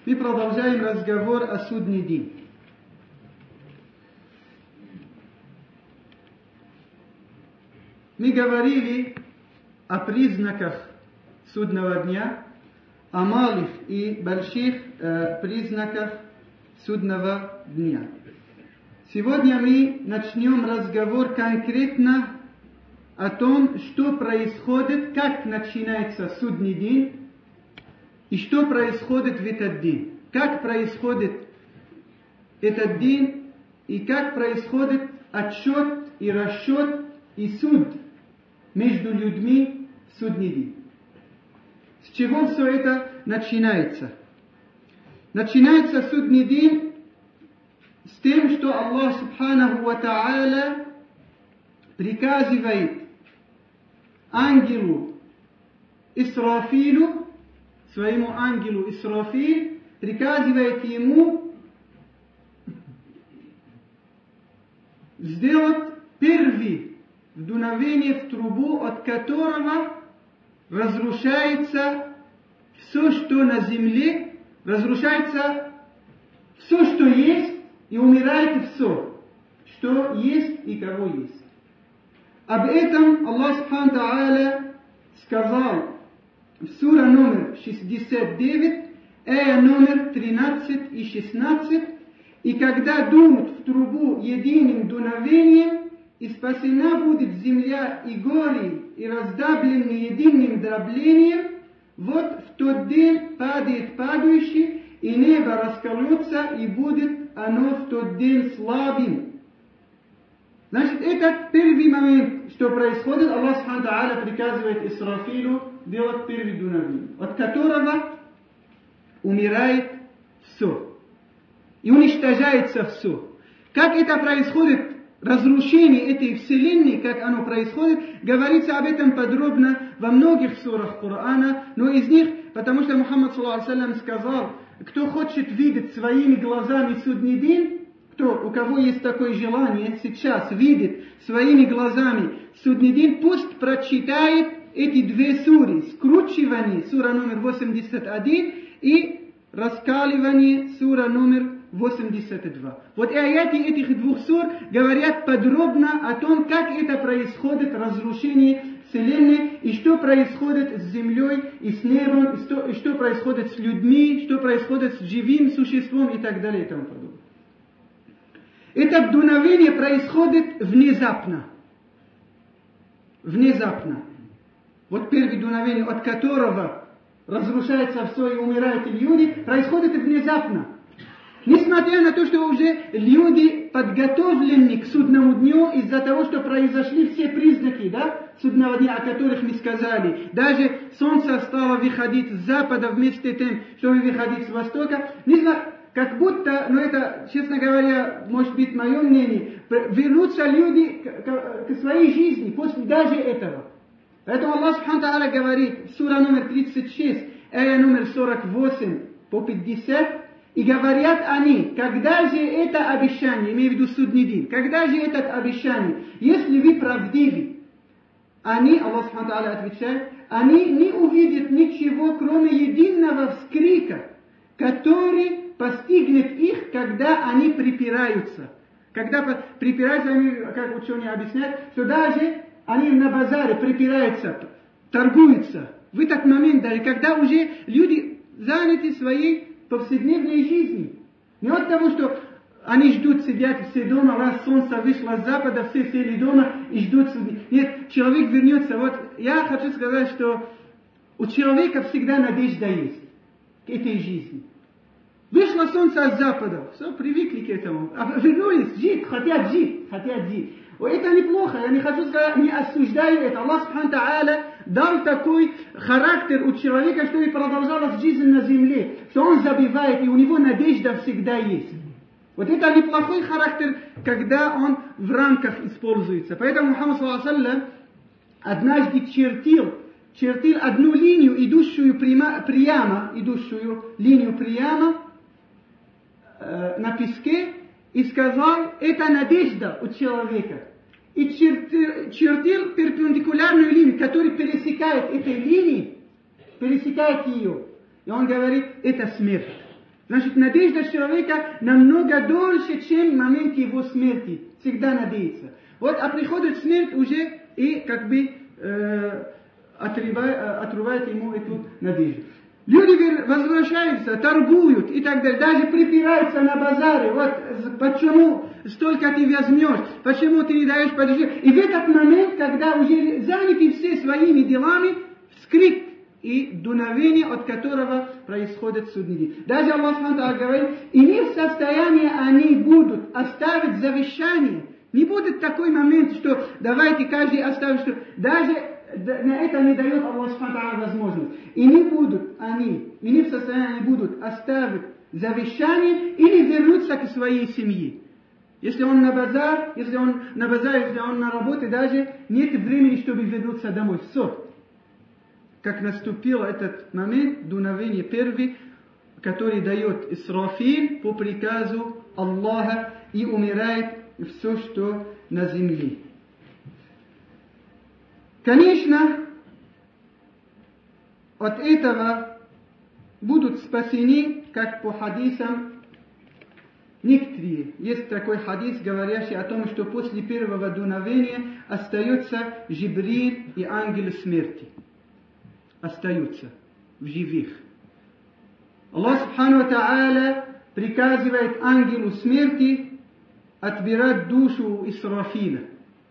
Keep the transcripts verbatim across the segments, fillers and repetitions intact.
Мы продолжаем разговор о судный день. Мы говорили о признаках судного дня, о малых и больших э, признаках судного дня. Сегодня мы начнем разговор конкретно о том, что происходит, как начинается судный день, и что происходит в этот день. Как происходит этот день, и как происходит отсчет и расчет и суд между людьми в судный день. С чего все это начинается? Начинается судный день с тем, что Аллах Субханаху ва Та'аля приказывает ангелу Исрафилу, своему ангелу Исрафиль, приказывает ему сделать первый вдуновение в трубу, от которого разрушается все, что на земле, разрушается все, что есть, и умирает все, что есть и кого есть. Об этом Аллах Субхану Тааля сказал в сура номер шестьдесят девять, ая номер тринадцать и шестнадцать, и когда дунут в трубу единым дуновением, и спасена будет земля и горы, и раздавлены единым дроблением, вот в тот день падает падающий, и небо расколется, и будет оно в тот день слабым. Значит, это первый момент, что происходит. Аллах Субхану Тааля приказывает Исрафилу делать первый дуновение, от которого умирает все. И уничтожается все. Как это происходит, разрушение этой вселенной, как оно происходит, говорится об этом подробно во многих сурах Корана, но из них, потому что Мухаммад саллаллаху алейхи ва саллям сказал, кто хочет видеть своими глазами судный день, кто, у кого есть такое желание сейчас видеть своими глазами судный день, пусть прочитает эти две суры: скручивание, сура номер восемьдесят один, и раскаливание, сура номер восемьдесят два. Вот и аяты этих двух сур говорят подробно о том, как это происходит, разрушение вселенной, и что происходит с землей и с небом, и что, и что происходит с людьми, что происходит с живым существом и так далее и тому подобное. Это дуновение происходит внезапно. Внезапно. Вот первое дуновение, от которого разрушается все и умирают люди, происходит внезапно. Несмотря на то, что уже люди подготовлены к судному дню из-за того, что произошли все признаки, да, судного дня, о которых мы сказали. Даже солнце стало выходить с запада вместо тем, чтобы выходить с востока. Не знаю, как будто, но это, честно говоря, может быть мое мнение, вернутся люди к, к, к своей жизни после даже этого. Поэтому Аллах Субхану Тааля говорит в сура номер тридцать шесть, ая номер сорок восемь по пятьдесят, и говорят они, когда же это обещание, имею в виду судный день, когда же это обещание, если вы правдивы, они, Аллах Субхану Тааля отвечает, они не увидят ничего, кроме единого вскрика, который постигнет их, когда они припираются. Когда припираются, они, как ученые объясняют, что даже они на базаре припираются, торгуются. В этот момент, даже когда уже люди заняты своей повседневной жизни. Не от того, что они ждут, сидят все дома, раз солнце вышло с запада, все сели дома и ждут. Нет, человек вернется. Вот я хочу сказать, что у человека всегда надежда есть к этой жизни. Вышло солнце с запада, все, привыкли к этому. А вернулись, жить, хотят жить, хотят жить. Это неплохо, я не хочу сказать, не осуждаю это. Аллах Субхану Тааля дал такой характер у человека, чтобы продолжалась жизнь на земле, что он забивает, и у него надежда всегда есть. Вот это неплохой характер, когда он в рамках используется. Поэтому Мухаммад саллаллаху алейхи ва саллям однажды чертил, чертил одну линию, идущую прямо, прямо идущую линию прямо э, на песке, и сказал, это надежда у человека. И чертил, чертил перпендикулярную линию, которая пересекает этой линии, пересекает ее. И он говорит, это смерть. Значит, надежда человека намного дольше, чем момент его смерти. Всегда надеется. Вот, а приходит смерть уже и как бы э, отрывает, отрывает ему эту надежду. Люди возвращаются, торгуют и так далее, даже припираются на базаре. Вот почему столько ты возьмешь, почему ты не даешь подожди. И в этот момент, когда уже заняты все своими делами, вскрик и дуновение, от которого происходит судный день. Даже Аллах Субхану говорит, и не в состоянии они будут оставить завещание. Не будет такой момент, что давайте каждый оставит, что даже на это не дает Аллах Субхану возможность. И не будут они, и не в состоянии будут оставить завещание или вернуться к своей семье. Если он на базар, если он на базаре, если он на работе, даже нет времени, чтобы вернуться домой. Все. Как наступил этот момент, дуновение первый, который дает Исрафиль по приказу Аллаха и умирает все, что на земле. Конечно, от этого будут спасены, как по хадисам, некоторые. Есть такой хадис, говорящий о том, что после первого дуновения остается Джибриль и ангел смерти. Остаются в живых. Аллах Субхану ва Тааля приказывает ангелу смерти отбирать душу у Исрафиля.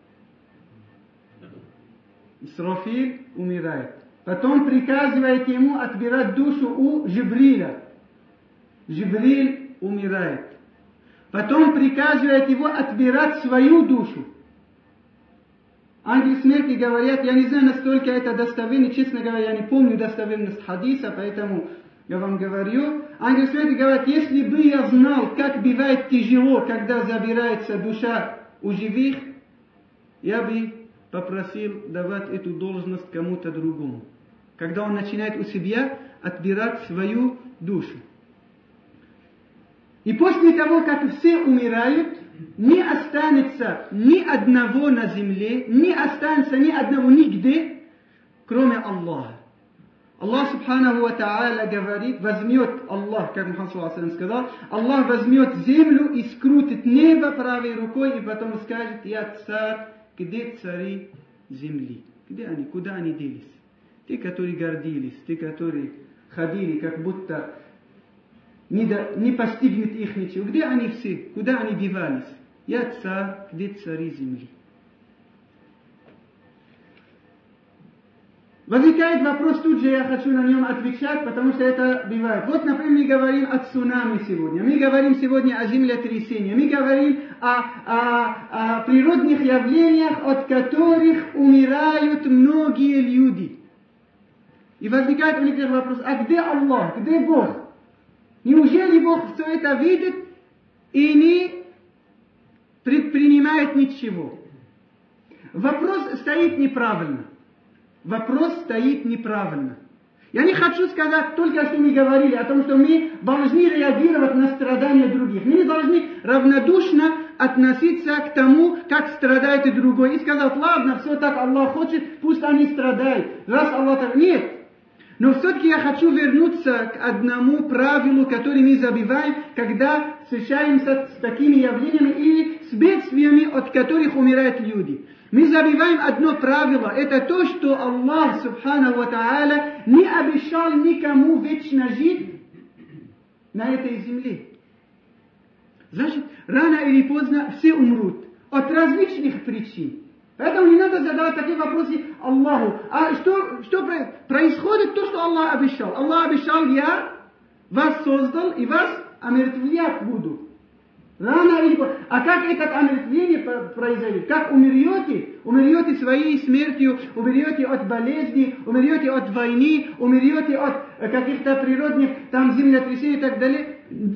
Исрафиль умирает. Потом приказывает ему отбирать душу у Джибриля. Джибриль умирает. Потом приказывает его отбирать свою душу. Ангелы смерти говорят, я не знаю, насколько это достоверно, честно говоря, я не помню достоверность хадиса, поэтому я вам говорю. Ангелы смерти говорят, если бы я знал, как бывает тяжело, когда забирается душа у живых, я бы попросил давать эту должность кому-то другому. Когда он начинает у себя отбирать свою душу. И после того, как все умирают, не останется ни одного на земле, не останется ни одного нигде, кроме Аллаха. Аллах Субханаху ва Тааля говорит, возьмет Аллах, как Мухаммад саллаллаху алейхи ва саллям сказал, Аллах возьмет землю и скрутит небо правой рукой, и потом скажет, я царь, где цари земли? Где они? Куда они делись? Те, которые гордились, те, которые ходили, как будто не, до, не постигнет их ничего. Где они все? Куда они девались? Я царь, где цари земли? Возникает вопрос, тут же я хочу на нем отвечать, потому что это бывает. Вот, например, мы говорим о цунами сегодня, мы говорим сегодня о землетрясении, мы говорим о, о, о природных явлениях, от которых умирают многие люди. И возникает у них вопрос, а где Аллах, где Бог? Неужели Бог все это видит и не предпринимает ничего? Вопрос стоит неправильно. Вопрос стоит неправильно. Я не хочу сказать только, что мы говорили о том, что мы должны реагировать на страдания других. Мы не должны равнодушно относиться к тому, как страдает и другой. И сказать, ладно, все так Аллах хочет, пусть они страдают. Раз Аллах так... Нет. Но все-таки я хочу вернуться к одному правилу, которое мы забываем, когда встречаемся с такими явлениями или с бедствиями, от которых умирают люди. Мы забываем одно правило, это то, что Аллах Субханаху ва Тааля не обещал никому вечно жить на этой земле. Значит, рано или поздно все умрут от различных причин. Поэтому не надо задавать такие вопросы Аллаху. А что, что происходит? То, что Аллах обещал. Аллах обещал, я вас создал и вас омертвлять буду. Рано или поздно. А как это омертвление произойдет? Как умрете? Умрете своей смертью, умрете от болезни, умрете от войны, умрете от каких-то природных там землетрясений и так далее.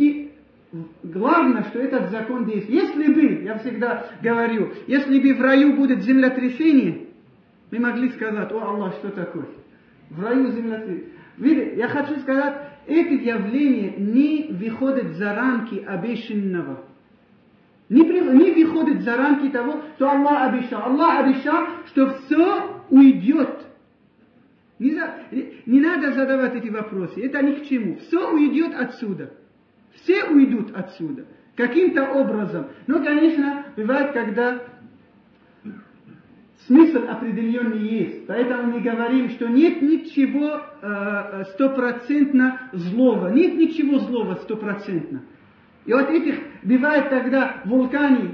Главное, что этот закон действует. Если бы, я всегда говорю, если бы в раю будет землетрясение, мы могли сказать, о Аллах, что такое? В раю землетрясение. Видите, я хочу сказать, это явление не выходит за рамки обещанного. Не, не выходит за рамки того, что Аллах обещал. Аллах обещал, что все уйдет. Не, за, не надо задавать эти вопросы. Это ни к чему. Все уйдет отсюда. Все уйдут отсюда. Каким-то образом. Но, конечно, бывает, когда смысл определенный есть. Поэтому мы говорим, что нет ничего стопроцентно э, злого. Нет ничего злого стопроцентно. И вот этих бывает, когда вулканы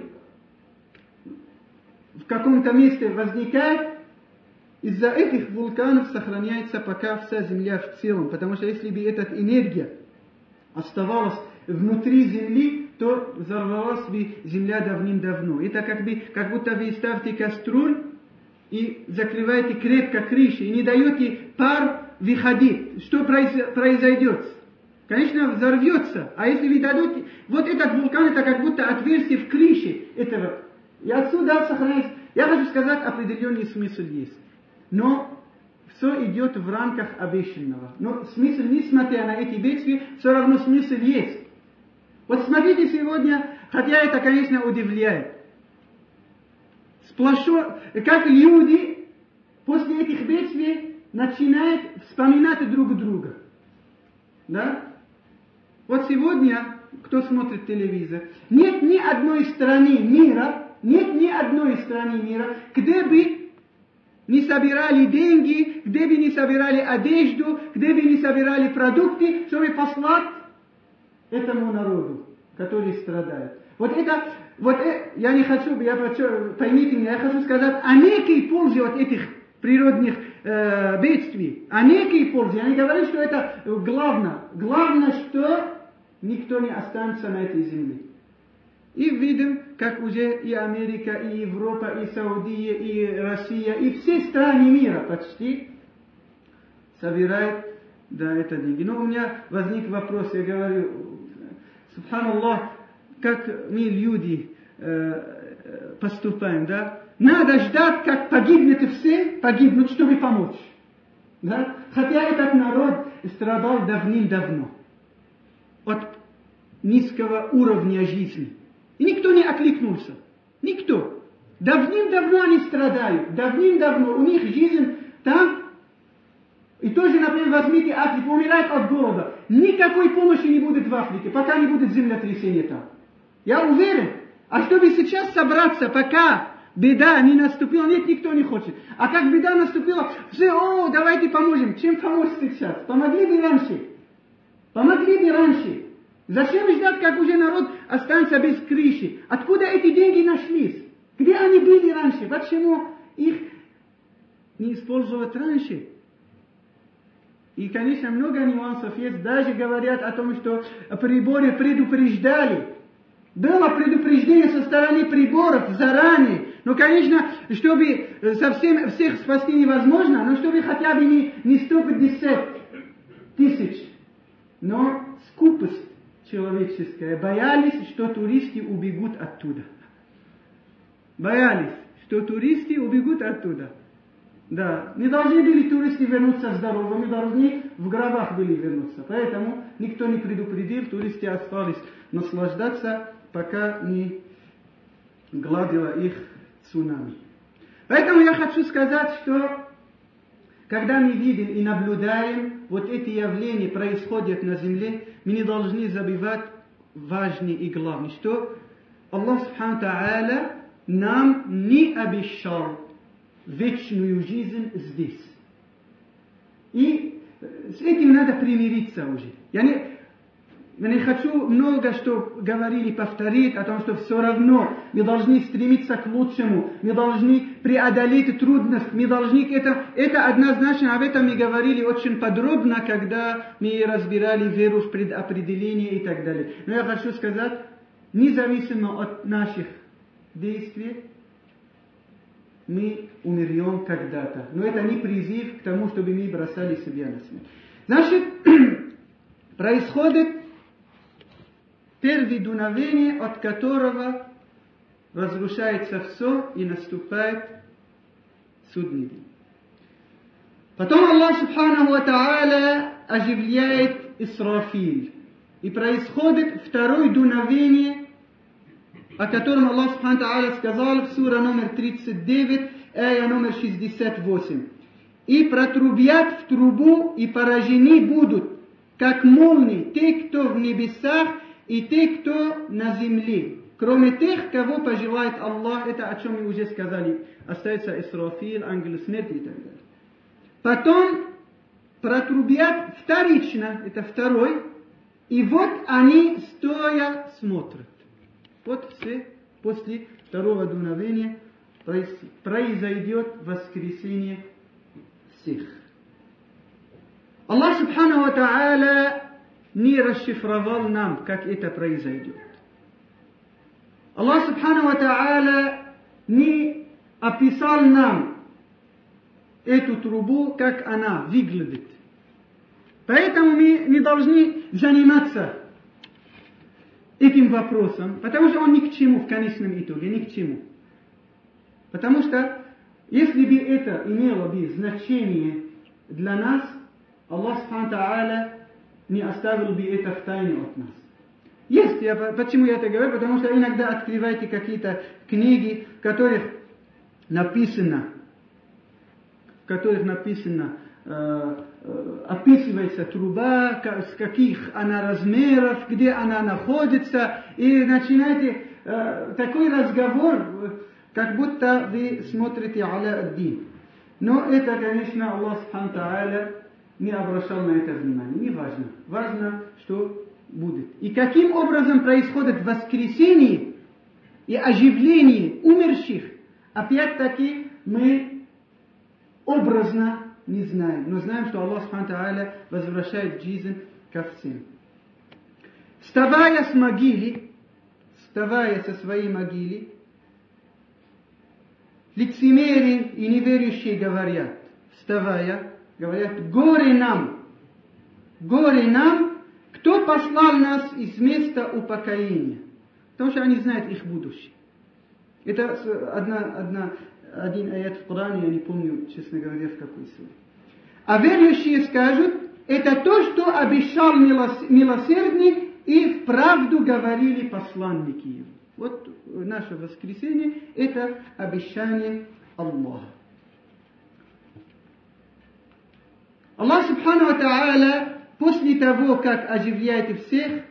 в каком-то месте возникают, из-за этих вулканов сохраняется пока вся Земля в целом. Потому что если бы эта энергия оставалась внутри Земли, то взорвалась бы Земля давным-давно. Это как, бы, как будто вы ставите кастрюль и закрываете крепко крышей, и не даете пар выходить. Что произойдет? Конечно, взорвется. А если вы дадите... Вот этот вулкан, это как будто отверстие в крыше этого. И отсюда сохраняется... Я хочу сказать, определенный смысл есть. Но все идет в рамках обещанного. Но смысл, несмотря на эти бедствия, все равно смысл есть. Вот смотрите сегодня, хотя это, конечно, удивляет. Сплошо, как люди после этих бедствий начинают вспоминать друг друга. Да? Вот сегодня, кто смотрит телевизор, нет ни одной страны мира, нет ни одной страны мира, где бы не собирали деньги, где бы не собирали одежду, где бы не собирали продукты, чтобы послать этому народу, который страдает. Вот это, вот это, я не хочу, я хочу, поймите меня, я хочу сказать о некой пользе от этих природных э, бедствий, о некой пользе. Я не говорю, что это главное. Главное, что никто не останется на этой земле. И видим, как уже и Америка, и Европа, и Саудия, и Россия, и все страны мира почти собирают, да, это деньги. Но у меня возник вопрос, я говорю, субханаллах, как мы, люди, э, поступаем, да? Надо ждать, как погибнет все, погибнут, чтобы помочь. Да? Хотя этот народ страдал давным-давно от низкого уровня жизни. И никто не откликнулся. Никто. Давным-давно они страдают. Давным-давно. У них жизнь там. И тоже, например, возьмите Африку, умирает от голода. Никакой помощи не будет в Африке, пока не будет землетрясения там. Я уверен. А чтобы сейчас собраться, пока беда не наступила, нет, никто не хочет. А как беда наступила, все, о, давайте поможем. Чем помочь сейчас? Помогли бы раньше. Помогли бы раньше. Зачем ждать, как уже народ останется без крыши? Откуда эти деньги нашлись? Где они были раньше? Почему их не использовать раньше? И, конечно, много нюансов есть. Даже говорят о том, что приборы предупреждали. Было предупреждение со стороны приборов заранее. Но, конечно, чтобы совсем всех спасти невозможно, но чтобы хотя бы не, не сто пятьдесят тысяч. Но скупость человеческая. Боялись, что туристы убегут оттуда. Боялись, что туристы убегут оттуда. Да, не должны были туристы вернуться здоровыми, должны в гробах были вернуться. Поэтому никто не предупредил, туристы остались наслаждаться, пока не гладила их цунами. Поэтому я хочу сказать, что когда мы видим и наблюдаем вот эти явления происходят на земле, мы не должны забывать важное и главное, что Аллах Субхану Тааля нам не обещал вечную жизнь здесь. И с этим надо примириться уже. Я не, я не хочу много что говорили, повторить о том, что все равно мы должны стремиться к лучшему, мы должны преодолеть трудность, мы должны к этому. Это однозначно, об этом мы говорили очень подробно, когда мы разбирали веру в предопределение и так далее. Но я хочу сказать, независимо от наших действий, мы умрем когда-то. Но это не призыв к тому, чтобы мы бросали себя на смерть. Значит, происходит первое дуновение, от которого разрушается все и наступает судный день. Потом Аллах Субханаху ва Тааля оживляет Исрафиль. И происходит второе дуновение, о котором Аллах Субхану Тааля сказал в сура номер тридцать девять, ая номер шестьдесят восемь. И протрубят в трубу, и поражены будут, как молнии, те, кто в небесах, и те, кто на земле, кроме тех, кого пожелает Аллах, это о чем мы уже сказали, остается Исрафил, ангел смерти и так далее. Потом протрубят вторично, это второй, и вот они стоя смотрят. Вот все после второго дуновения произойдет воскресение всех. Аллах Субхану ва Тааля не расшифровал нам, как это произойдет. Аллах Субхану ва Тааля не описал нам эту трубу, как она выглядит. Поэтому мы не должны заниматься этим вопросом, потому что он ни к чему в конечном итоге, ни к чему. Потому что, если бы это имело бы значение для нас, Аллах Субхану Тааля не оставил бы это в тайне от нас. Есть, я, почему я это говорю? Потому что иногда открываете какие-то книги, в которых написано, в которых написано, э, э, описывается труба, с каких она размеров, где она находится, и начинаете э, такой разговор, как будто вы смотрите Аля ад-Дин. Но это, конечно, Аллах Субхану Тааля не обращал на это внимания. Не важно. Важно, что будет. И каким образом происходит воскресение и оживление умерших, опять-таки мы образно не знаем. Но знаем, что Аллах Субхану Тааля возвращает жизнь ко всем. Вставая с могилы, вставая со своей могилы, лицемеры и неверующие говорят, вставая, говорят, горе нам, горе нам, кто послал нас из места упокоения. Потому что они знают их будущее. Это одна, одна, один аят в Коране, я не помню, честно говоря, в какой суре. А верующие скажут, это то, что обещал милосердный, и вправду говорили посланники его. Вот наше воскресенье – это обещание Аллаха. Аллах Субхану ва Тааля после того, как оживляет всех,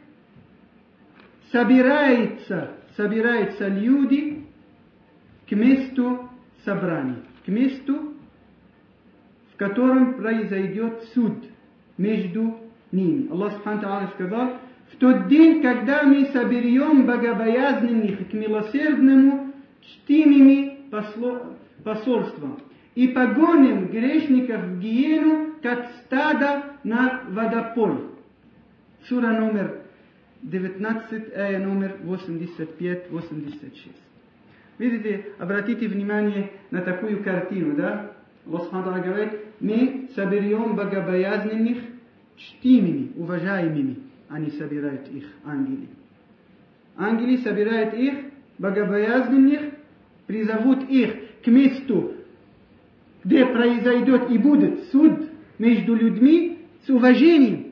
собирается, собираются люди к месту собрания, к месту, в котором произойдет суд между ними. Аллах Субхану ва Тааля сказал, в тот день, когда мы соберем богобоязненных к милосердному, чтимыми посольством, и погоним грешников в гиену, как стадо на водопой. Сура номер девятнадцать, ая номер восемьдесят пять восемьдесят шесть. Видите, обратите внимание на такую картину, да? Аллах Субхану ва Тааля говорит, мы соберем богобоязненных, чтимыми, уважаемыми. Они собирают их, ангелы. Ангелы собирают их, богобоязненных, призовут их к месту, где произойдет и будет суд между людьми с уважением.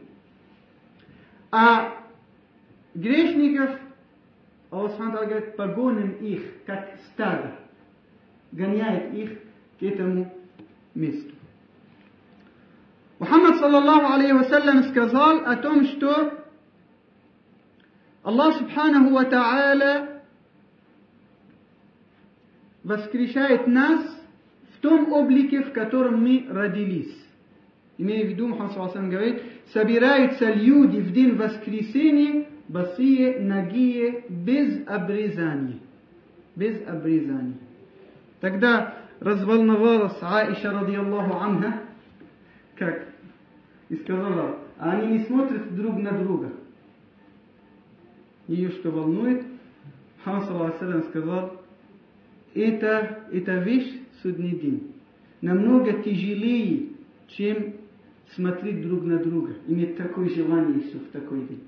А грешников, Аллах Субхану ва Тааля говорит, погоним их, как стадо, гоняет их к этому месту. Мухаммад саллаллаху алейхи вассалям сказал о том, что Аллах Субханаху ва Тааля воскрешает нас в том облике, в котором мы родились. Имея в виду, Мухаммад саллаллаху алейхи говорит, собираются люди в день воскресения, босые, нагие, без обрезания. Без обрезания. Тогда разволновалась Аиша, радiyallahu анха, как? И сказала, они не смотрят друг на друга. Ее что волнует? Мухаммад саллаллаху алейхи сказал, это, это вещь судный день. Намного тяжелее, чем смотреть друг на друга. Иметь такое желание еще в такой день.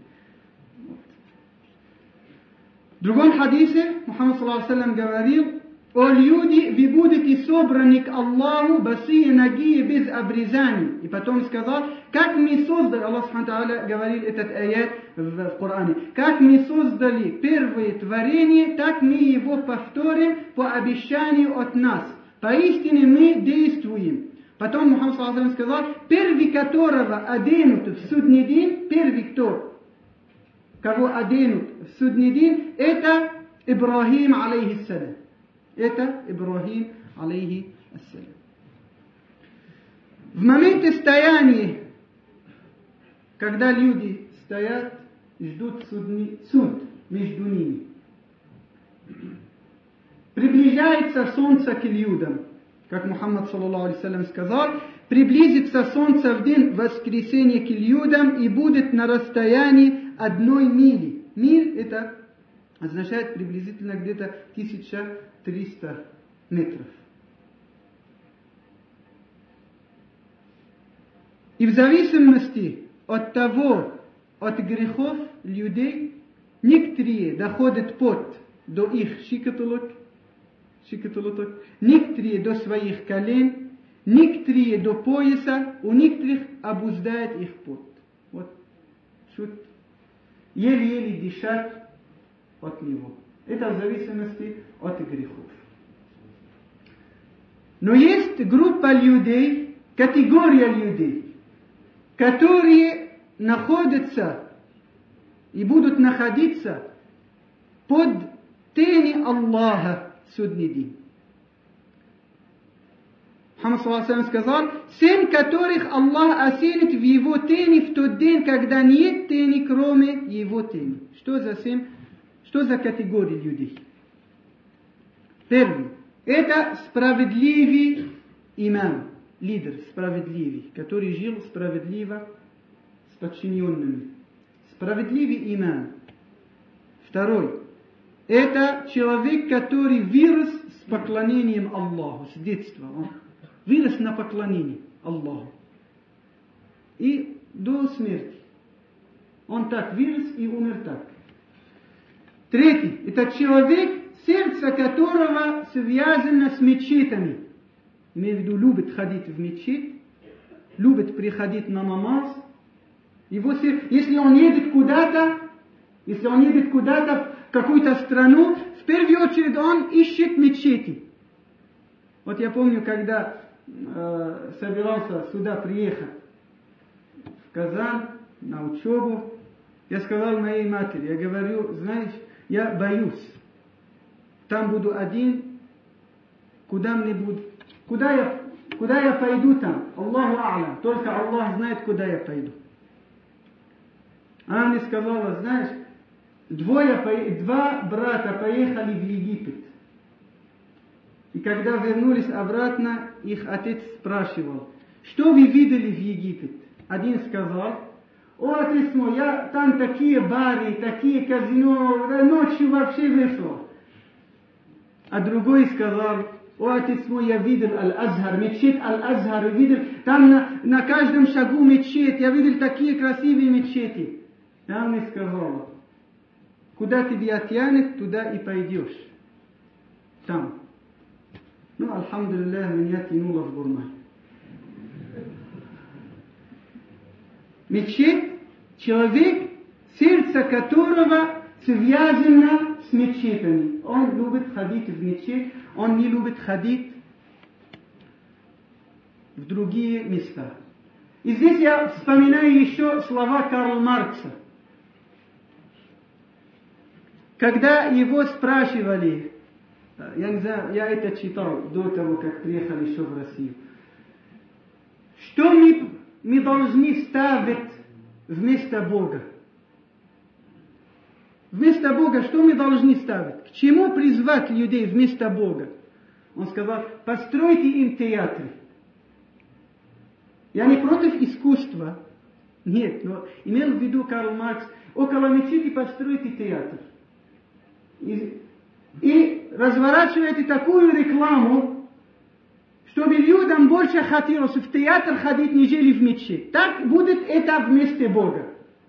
В другом хадисе Мухаммад саллаллаху алейхи говорил, о люди, вы будете собраны к Аллаху, босые, ноги, без обрезаний. И потом сказал, как мы создали, Аллах Субхану ва Тааля говорил этот аят в, в Коране, как мы создали первое творение, так мы его повторим по обещанию от нас. Поистине мы действуем. Потом Мухаммад саллаллаху алейхи сказал, первый которого оденут в судный день, первый кто? кого оденут в судный день, это Ибрахим, алейхиссалям. Это Ибрахим, алейхиссалям. В моменте стояния, когда люди стоят, ждут судный, суд между ними, приближается солнце к людям, как Мухаммад саллаллаху алейхи вассалям сказал, приблизится солнце в день воскресения к людям и будет на расстоянии одной мили. Миль это означает приблизительно где-то тысяча триста метров. И в зависимости от того, от грехов людей, некоторые доходят под до их щиколоток, щиколоток, некоторые до своих колен, некоторые до пояса, у некоторых обуздает их пот. Вот, чуть еле-еле дышать от него. Это в зависимости от грехов. Но есть группа людей, категория людей, которые находятся и будут находиться под тени Аллаха в судный день. Мухаммад саллаллаху алейхи сказал, семь которых Аллах осенит в его тени в тот день, когда нет тени, кроме его тени. Что за семь? Что за категории людей? Первый. Это справедливый имам, лидер справедливый, который жил справедливо с подчиненными. Справедливый имам. Второй. Это человек, который вырос с поклонением Аллаху, с детства. Он вырос на поклонении Аллаху. И до смерти. Он так вырос и умер так. Третий. Это человек, сердце которого связано с мечетями. Имею в виду, любит ходить в мечеть, любит приходить на намаз. Его сердце, если он едет куда-то, если он едет куда-то в какую-то страну, в первую очередь он ищет мечети. Вот я помню, когда э, собирался сюда приехать, в Казань, на учебу, я сказал моей матери, я говорю, знаешь, я боюсь. Там буду один, куда мне буду, куда я, куда я пойду там? Аллаху а'лам, только Аллах знает, куда я пойду. Она мне сказала, знаешь, двое, два брата поехали в Египет. И когда вернулись обратно, их отец спрашивал, что вы видели в Египет? Один сказал, о, отец мой, я там такие бары, такие казино, ночью вообще вышел. А другой сказал, о, отец мой, я видел Аль-Азхар, мечеть Аль-Азхар, видел, там на, на каждом шагу мечеть, я видел такие красивые мечети. И он мне сказал, куда тебя тянет, туда и пойдешь. Там. Ну, альхамдулиллах, меня тянуло в Бурмай. Мечеть, человек, сердце которого связано с мечетями. Он любит ходить в мечеть, он не любит ходить в другие места. И здесь я вспоминаю еще слова Карла Маркса. Когда его спрашивали, я не знаю, я это читал до того, как приехал еще в Россию, что мы, мы должны ставить вместо Бога? Вместо Бога что мы должны ставить? К чему призвать людей вместо Бога? Он сказал, постройте им театры. Я не против искусства. Нет, но имел в виду Карл Маркс, около мечети постройте театр. И, и разворачивайте такую рекламу, чтобы людям больше хотелось в театр ходить, нежели в мечеть. Так будет это вместо Бога.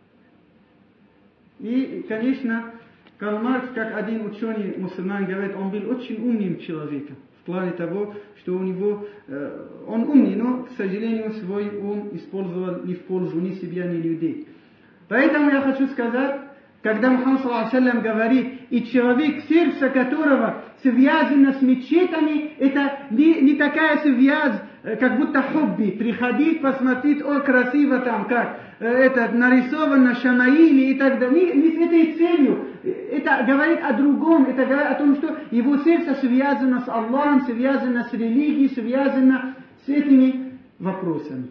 И, конечно, Карл Маркс, как один ученый мусульман говорит, он был очень умным человеком. В плане того, что у него, э, он умный, но, к сожалению, свой ум использовал не в пользу ни себя, ни людей. Поэтому я хочу сказать, когда Мухаммад саллаллаху алейхи вассалям говорит, и человек, сердце которого связано с мечетями, это не, не такая связь как будто хобби, приходить, посмотреть, о, красиво там, как это нарисовано, шамаили и так далее. Не, не с этой целью. Это говорит о другом, это говорит о том, что его сердце связано с Аллахом, связано с религией, связано с этими вопросами.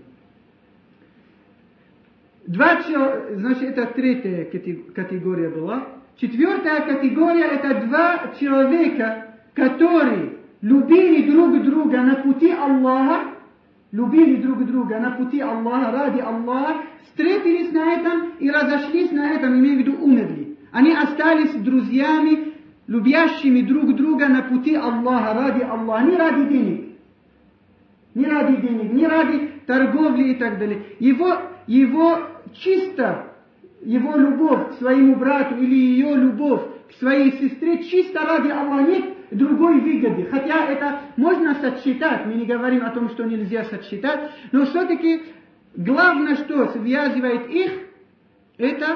Два, значит, это третья категория была. Четвертая категория – это два человека, которые любили друг друга на пути Аллаха, любили друг друга на пути Аллаха, ради Аллаха, встретились на этом и разошлись на этом, имею в виду, умерли. Они остались друзьями, любящими друг друга на пути Аллаха, ради Аллаха, не ради денег. Не ради денег, не ради торговли и так далее. Его, его чисто, его любовь к своему брату или ее любовь к своей сестре чисто ради Аллаха, нет другой выгоды. Хотя это можно сочетать, мы не говорим о том, что нельзя сочетать, но все-таки главное, что связывает их, это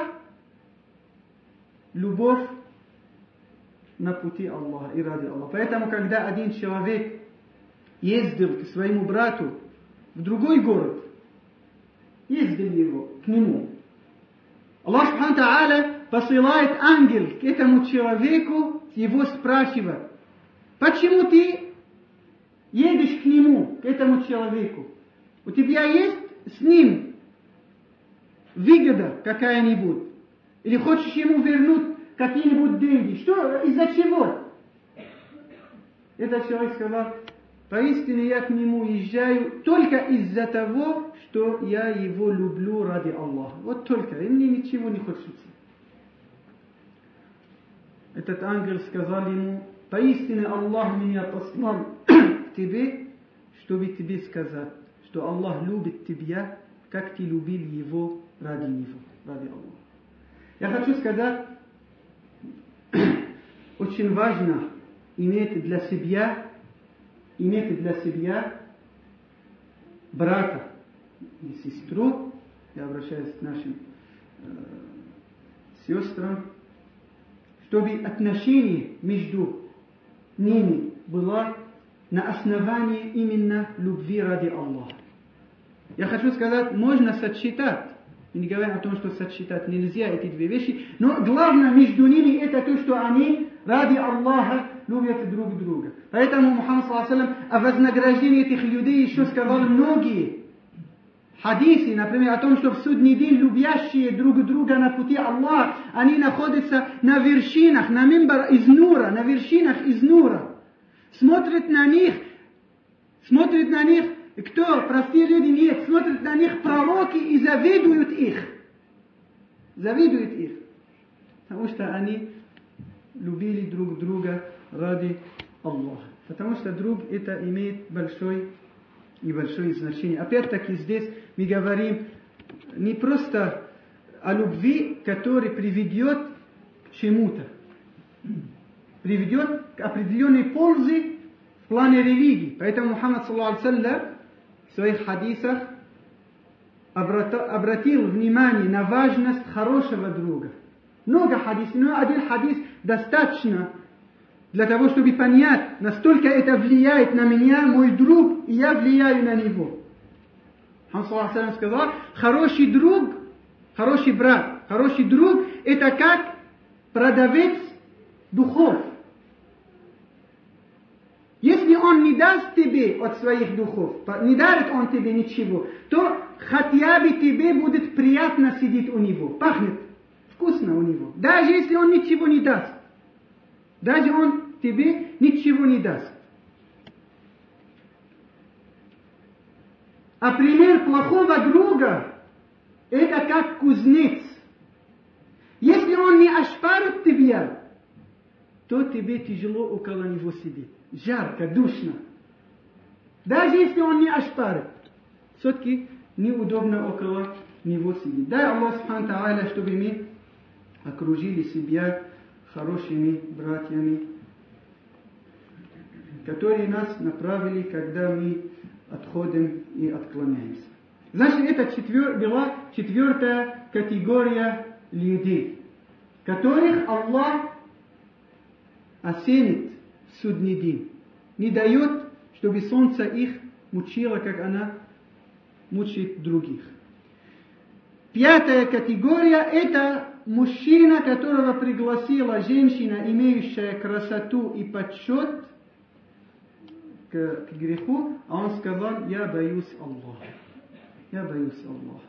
любовь на пути Аллаха и ради Аллаха. Поэтому, когда один человек ездил к своему брату в другой город, ездил его к нему, Аллах Субхану Тааля посылает ангел к этому человеку, его спрашивает: почему ты едешь к нему, к этому человеку? У тебя есть с ним выгода какая-нибудь? Или хочешь ему вернуть какие-нибудь деньги? Что, из-за чего? Этот человек сказал: поистине я к нему езжаю только из-за того, что я его люблю ради Аллаха. Вот только, и мне ничего не хочется. Этот ангел сказал ему: поистине Аллах меня послал к тебе, чтобы тебе сказать, что Аллах любит тебя, как ты любил его ради него, ради Аллаха. Я хочу сказать, очень важно иметь для себя, иметь для себя брата и сестру, я обращаюсь к нашим э, сестрам, чтобы отношение между ними было на основании именно любви ради Аллаха. Я хочу сказать, можно сочетать, не говоря о том, что сочетать нельзя эти две вещи, но главное между ними это то, что они ради Аллаха любят друг друга. Поэтому Мухаммад саллаллаху алейхи ва саллям о вознаграждении этих людей еще сказал многие хадисы, например, о том, что в судный день любящие друг друга на пути Аллаха, они находятся на вершинах, на мимбар из нура, на вершинах из нура. Смотрят на них, смотрят на них, кто? Простые люди? Нет, смотрят на них пророки и завидуют их. Завидуют их. Потому что они любили друг друга ради Аллаха. Потому что друг это имеет большой и большое значение. Опять-таки здесь мы говорим не просто о любви, которая приведет к чему-то. Приведет к определенной пользе в плане религии. Поэтому Мухаммад саллаллаху алейхи ва саллям в своих хадисах обратил внимание на важность хорошего друга. Много хадисов, но один хадис достаточно для того, чтобы понять, настолько это влияет на меня, мой друг, и я влияю на него. Мухаммад саллаллаху алейхи ва саллям сказал: хороший друг, хороший брат, хороший друг это как продавец духов. Если он не даст тебе от своих духов, не дарит он тебе ничего, то хотя бы тебе будет приятно сидеть у него, пахнет вкусно у него. Даже если он ничего не даст, даже он тебе ничего не даст. А пример плохого друга это как кузнец. Если он не ошпарит тебя, то тебе тяжело около него сидеть. Жарко, душно. Даже если он не ошпарит, все-таки неудобно около него сидеть. Дай Аллах Субхану Тааля, чтобы мы окружили себя хорошими братьями, которые нас направили, когда мы отходим и отклоняемся. Значит, это четвер... была четвертая категория людей, которых Аллах осенит в судный день. Не дает, чтобы солнце их мучила, как она мучает других. Пятая категория – это мужчина, которого пригласила женщина, имеющая красоту и почет к, к греху, а он сказал: я боюсь Аллаха. Я боюсь Аллаха.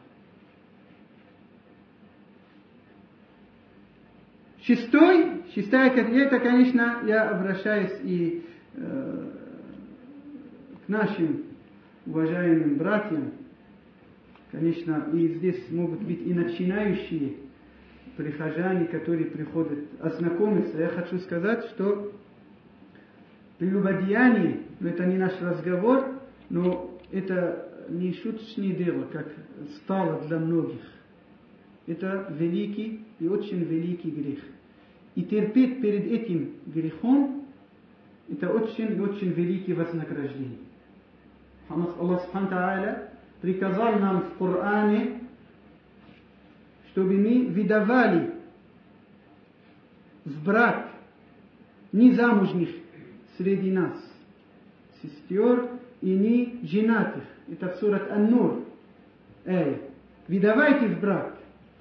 Шестой, шестая категория, это, конечно, я обращаюсь и э, к нашим уважаемым братьям. Конечно, и здесь могут быть и начинающие прихожане, которые приходят ознакомиться. Я хочу сказать, что прелюбодеяние, ну, это не наш разговор, но это не шуточное дело, как стало для многих. Это великий и очень великий грех. И терпеть перед этим грехом – это очень и очень великое вознаграждение. Аллах Субхану Тааля приказал нам в Коране, чтобы мы выдавали в брак незамужних среди нас сестер и не женатых. Это в сурат Ан-Нур. Эй, выдавайте в брак.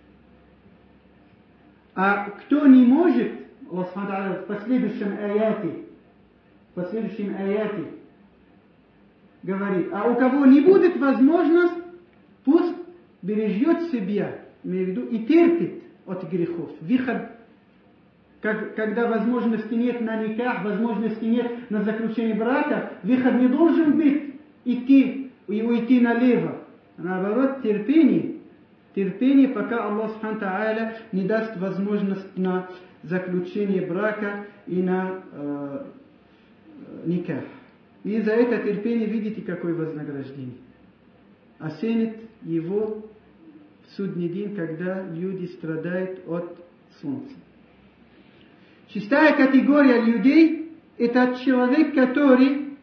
А кто не может, Аллах Субхану Тааля в последующем аяте, в последующем аяте говорит: а у кого не будет возможность, пусть бережет себя, имею в виду, и терпит от грехов. Выход, как, когда возможности нет на никах, возможности нет на заключение брака, выход не должен быть идти и уйти налево. Наоборот, терпение. Терпение, пока Аллах Субхану Тааля не даст возможность на заключение брака и на э, никах. И за это терпение видите, какое вознаграждение. Осенит его в судный день, когда люди страдают от солнца. Шестая категория людей – это человек, который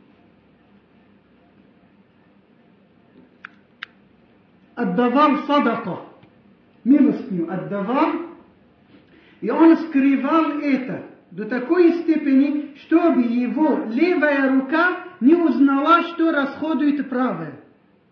отдавал садака, милостыню отдавал, и он скрывал это до такой степени, чтобы его левая рука не узнала, что расходует правая.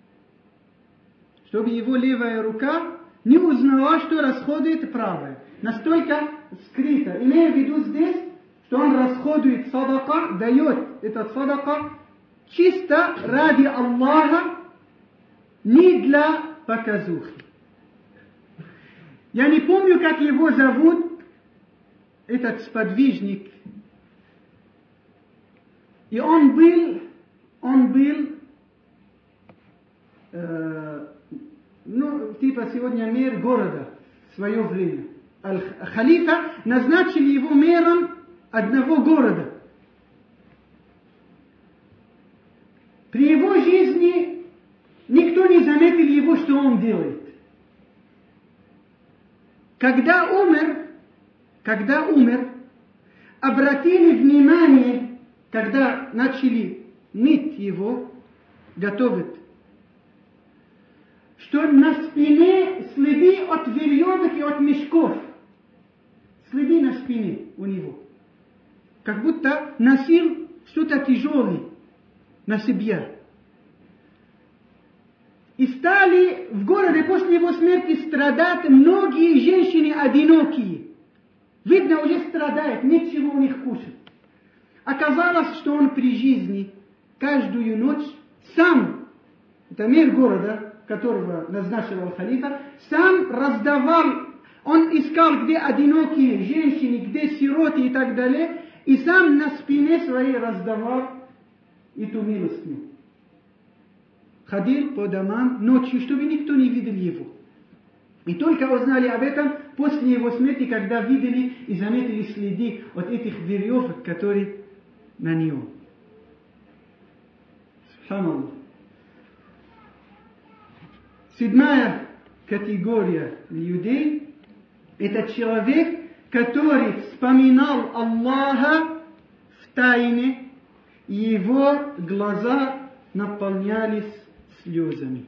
Чтобы его левая рука не узнала, что расходует правая. Настолько скрыто. Имея в виду здесь, что он расходует садака, дает этот садака чисто ради Аллаха, не для показухи. Я не помню, как его зовут, этот сподвижник. И он был, он был, э, ну, типа сегодня мэр города в свое время. Халифа назначили его мэром одного города. При его жизни никто не заметил его, что он делает. Когда умер, когда умер, обратили внимание, когда начали мыть его, готовить, что на спине следы от веревок и от мешков. Следы на спине у него. Как будто носил что-то тяжелое на себе. И стали в городе после его смерти страдать многие женщины одинокие. Видно, уже страдают, нет чего у них кушать. Оказалось, что он при жизни каждую ночь сам, это мэр города, которого назначил халифа, сам раздавал, он искал, где одинокие женщины, где сироты и так далее, и сам на спине своей раздавал эту милостыню. Ходил по домам ночью, чтобы никто не видел его. И только узнали об этом после его смерти, когда видели и заметили следы от этих веревок, которые на нем. Субханаллах. Седьмая категория людей – это человек, который вспоминал Аллаха в тайне, и его глаза наполнялись слезами.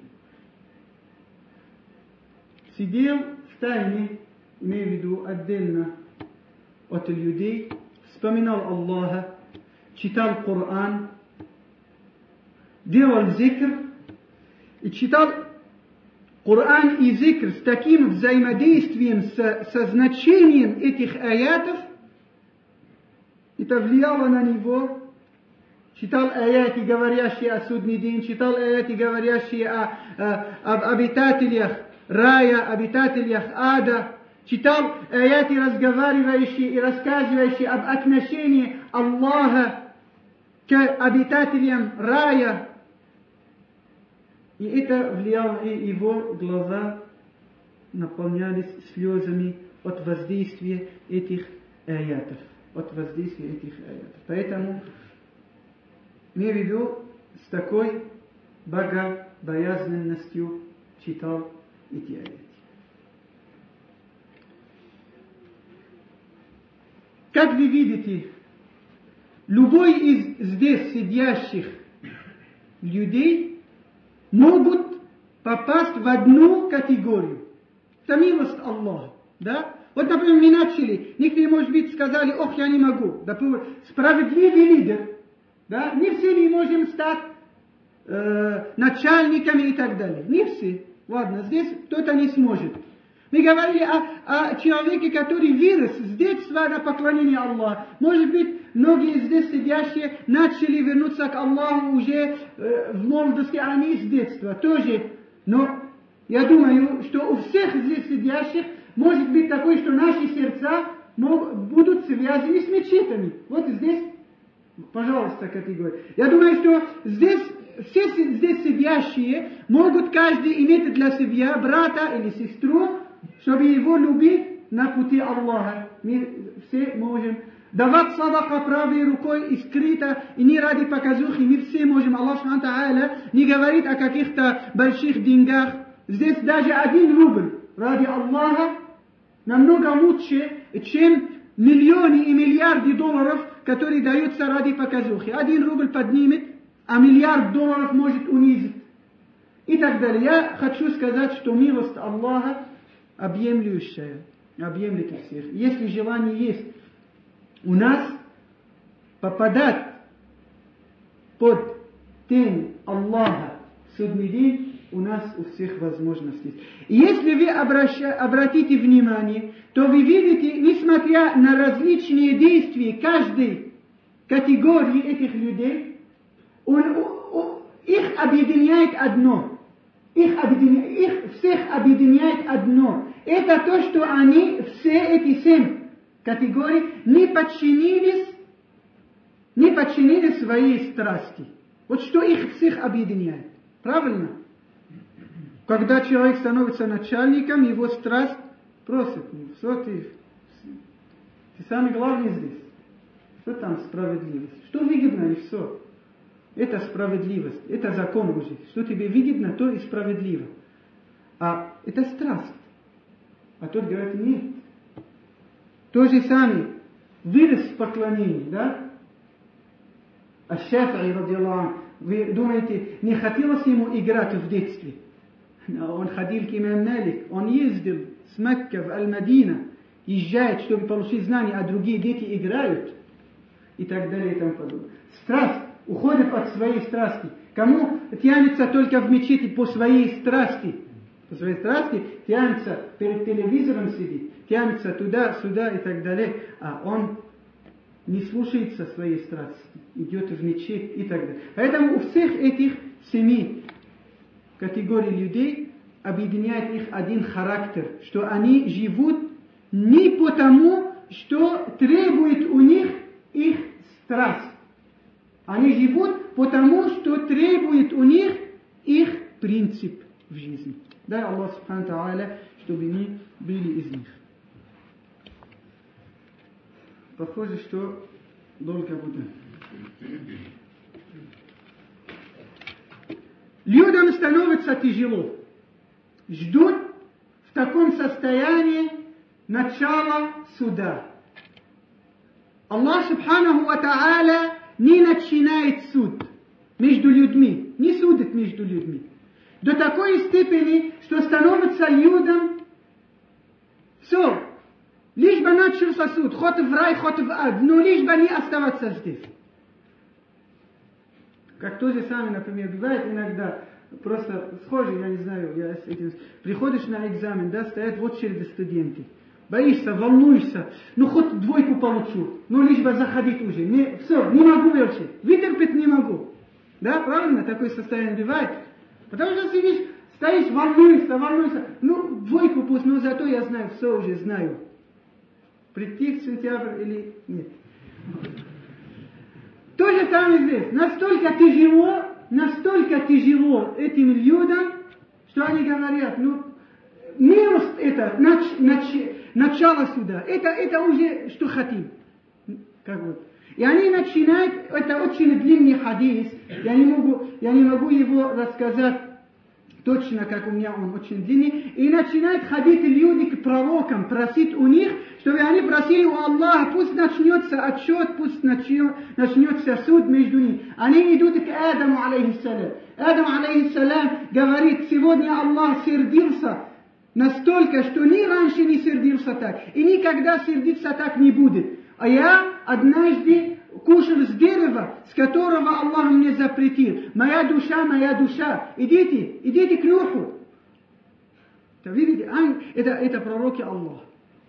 Сидел в тайне, имею в виду отдельно от людей, вспоминал Аллаха, читал Коран, делал зикр и читал Коран и зикр с таким взаимодействием, со, со значением этих аятов, это влияло на него. Читал аяты, говорящие о судный день, читал аяты, говорящие о, о, об обитателях рая, обитателях ада, читал аяты, разговаривающие и рассказывающие об отношении Аллаха к обитателям рая. И это влияло, и его глаза наполнялись слезами от воздействия этих аятов. От воздействия этих аятов. Поэтому имею в виду, с такой богобоязненностью читал эти аяты. Как вы видите, любой из здесь сидящих людей могут попасть в одну категорию. Это милость Аллаха. Да? Вот, например, мы начали, некоторые, может быть, сказали: ох, я не могу. Например, справедливый лидер. Да? Не все мы можем стать э, начальниками и так далее. Не все. Ладно, здесь кто-то не сможет. Мы говорили о, о человеке, который вырос с детства на поклонение Аллаху. Может быть, многие здесь сидящие начали вернуться к Аллаху уже э, в молодости, а не с детства тоже. Но я думаю, что у всех здесь сидящих может быть такое, что наши сердца могут, будут связаны с мечетами. Вот здесь, пожалуйста, категория. Я думаю, что здесь все здесь сидящие могут каждый иметь для себя брата или сестру, чтобы его любить на пути Аллаха. Мы все можем давать садака правой рукой и скрыто, и не ради показухи. Мы все можем. Аллах Субхану Тааля не говорит о каких-то больших деньгах. Здесь даже один рубль ради Аллаха намного лучше, чем миллионы и миллиарды долларов, которые даются ради показухи. Один рубль поднимет, а миллиард долларов может унизить. И так далее. Я хочу сказать, что милость Аллаха объемлющая, объемлет всех. Если желание есть у нас попадать под тень Аллаха в судный день, у нас у всех возможность есть. И если вы обраща, обратите внимание, то вы видите, несмотря на различные действия каждой категории этих людей, он, он, их объединяет одно. Их, объединяет, их всех объединяет одно. Это то, что они, все эти семь категорий, не подчинились, не подчинили своей страсти. Вот что их всех объединяет. Правильно? Когда человек становится начальником, его страсть просит: что ты, ты самый главный здесь. Что там справедливость? Что выгодно и все. Это справедливость, это закон уже. Что тебе выгодно, то и справедливо. А это страсть. А тот говорит: нет. То же самое. Вырос в поклонении, да? Аш-Шафи'и, радиаллаху, вы думаете, не хотелось ему играть в детстве? Он ходил к имам Малик, он ездил с Мекки в Аль-Мадина, езжает, чтобы получить знания, а другие дети играют. И так далее, и тому подобное. Страсть уходит от своей страсти. Кому тянется только в мечети по своей страсти? По своей страсти тянется перед телевизором сидит, тянется туда-сюда и так далее, а он не слушается своей страсти, идет в мечеть и так далее. Поэтому у всех этих семи категорий людей объединяет их один характер, что они живут не потому, что требует у них их страсть. Они живут потому, что требует у них их принцип в жизни. Дай Аллах Субхану Тааля, чтобы мы были из них. Похоже, что долго будет. Людям становится тяжело. Ждут в таком состоянии начала суда. Аллах Субханаху ва Тааля не начинает суд между людьми, не судит между людьми. До такой степени, что становится людям все, лишь бы начался суд, хоть в рай, хоть в ад, но лишь бы не оставаться здесь. Как то же самое, например, бывает иногда, просто схоже, я не знаю, я с этим... Приходишь на экзамен, да, стоят в очереди студенты. Боишься, волнуешься, ну хоть двойку получу, ну лишь бы заходить уже. Не, все, не могу больше, вытерпеть не могу. Да, правильно, такое состояние бывает. Потому что сидишь, стоишь, волнуешься, волнуешься, ну двойку пусть, но зато я знаю, все уже знаю. Прийти в сентябрь или нет. То же самое здесь. Настолько тяжело, настолько тяжело этим людям, что они говорят, ну, милость это, нач, нач, начало сюда, это, это уже что хотим. Как вот. И они начинают, это очень длинный хадис, я не могу, я не могу его рассказать точно, как у меня он очень длинный, и начинают ходить люди к пророкам, просить у них, чтобы они просили у Аллаха, пусть начнется отчет, пусть начнется суд между ними. Они идут к Адаму, алейхиссалям. Адам, алейхиссалям, говорит, сегодня Аллах сердился настолько, что ни раньше не сердился так, и никогда сердиться так не будет. А я однажды кушал с дерева, с которого Аллах мне запретил. Моя душа, моя душа, идите, идите к Нуху. Это, видите, это, это пророки Аллаха.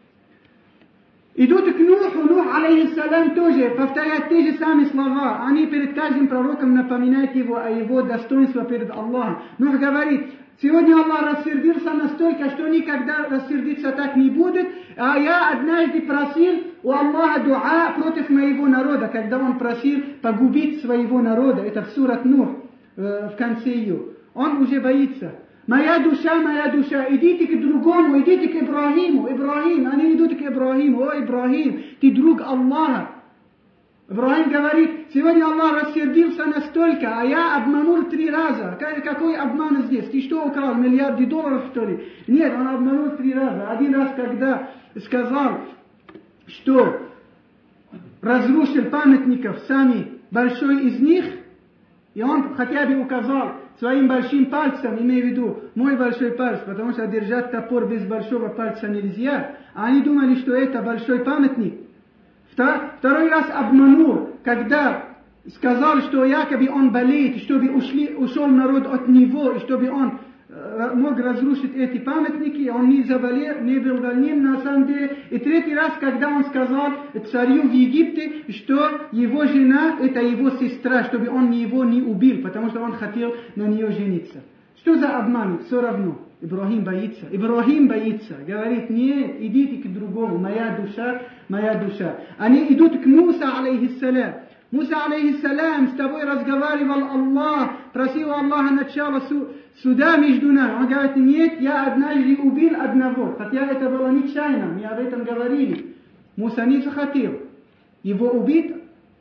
Идут к Нуху, Нух, алейхиссалям, тоже повторяют те же самые слова. Они перед каждым пророком напоминают его о его достоинстве перед Аллахом. Нух говорит, сегодня Аллах рассердился настолько, что никогда рассердиться так не будет. А я однажды просил у Аллаха дуа против моего народа, когда он просил погубить своего народа. Это в сурат Нух, в конце ее. Он уже боится. Моя душа, моя душа, идите к другому, идите к Ибрахиму. Ибрахим, они идут к Ибрахиму. О, Ибрахим, ты друг Аллаха. Ибрахим говорит, сегодня Аллах рассердился настолько, а я обманул три раза. Какой обман здесь? Ты что украл, миллиарды долларов, что ли? Нет, он обманул три раза. Один раз, когда сказал, что разрушил памятников, самый большой из них, и он хотя бы указал своим большим пальцем, имею в виду мой большой палец, потому что держать топор без большого пальца нельзя. А они думали, что это большой памятник. Второй раз обманул, когда сказал, что якобы он болеет, чтобы ушли, ушел народ от него, и чтобы он э, мог разрушить эти памятники, он не заболел, не был больным на самом деле. И третий раз, когда он сказал царю в Египте, что его жена, это его сестра, чтобы он его не убил, потому что он хотел на нее жениться. Что за обман? Все равно. Ибрахим боится. Ибрахим боится. Говорит, нет, идите к другому. Моя душа, моя душа. Они идут к Муса, алейхиссалям. Муса, алейхиссалям, с тобой разговаривал Аллах, просил Аллаха начала суда между нами. Он говорит, нет, я однажды убил одного. Хотя это было нечаянно, мы об этом говорили. Муса не захотел его убить.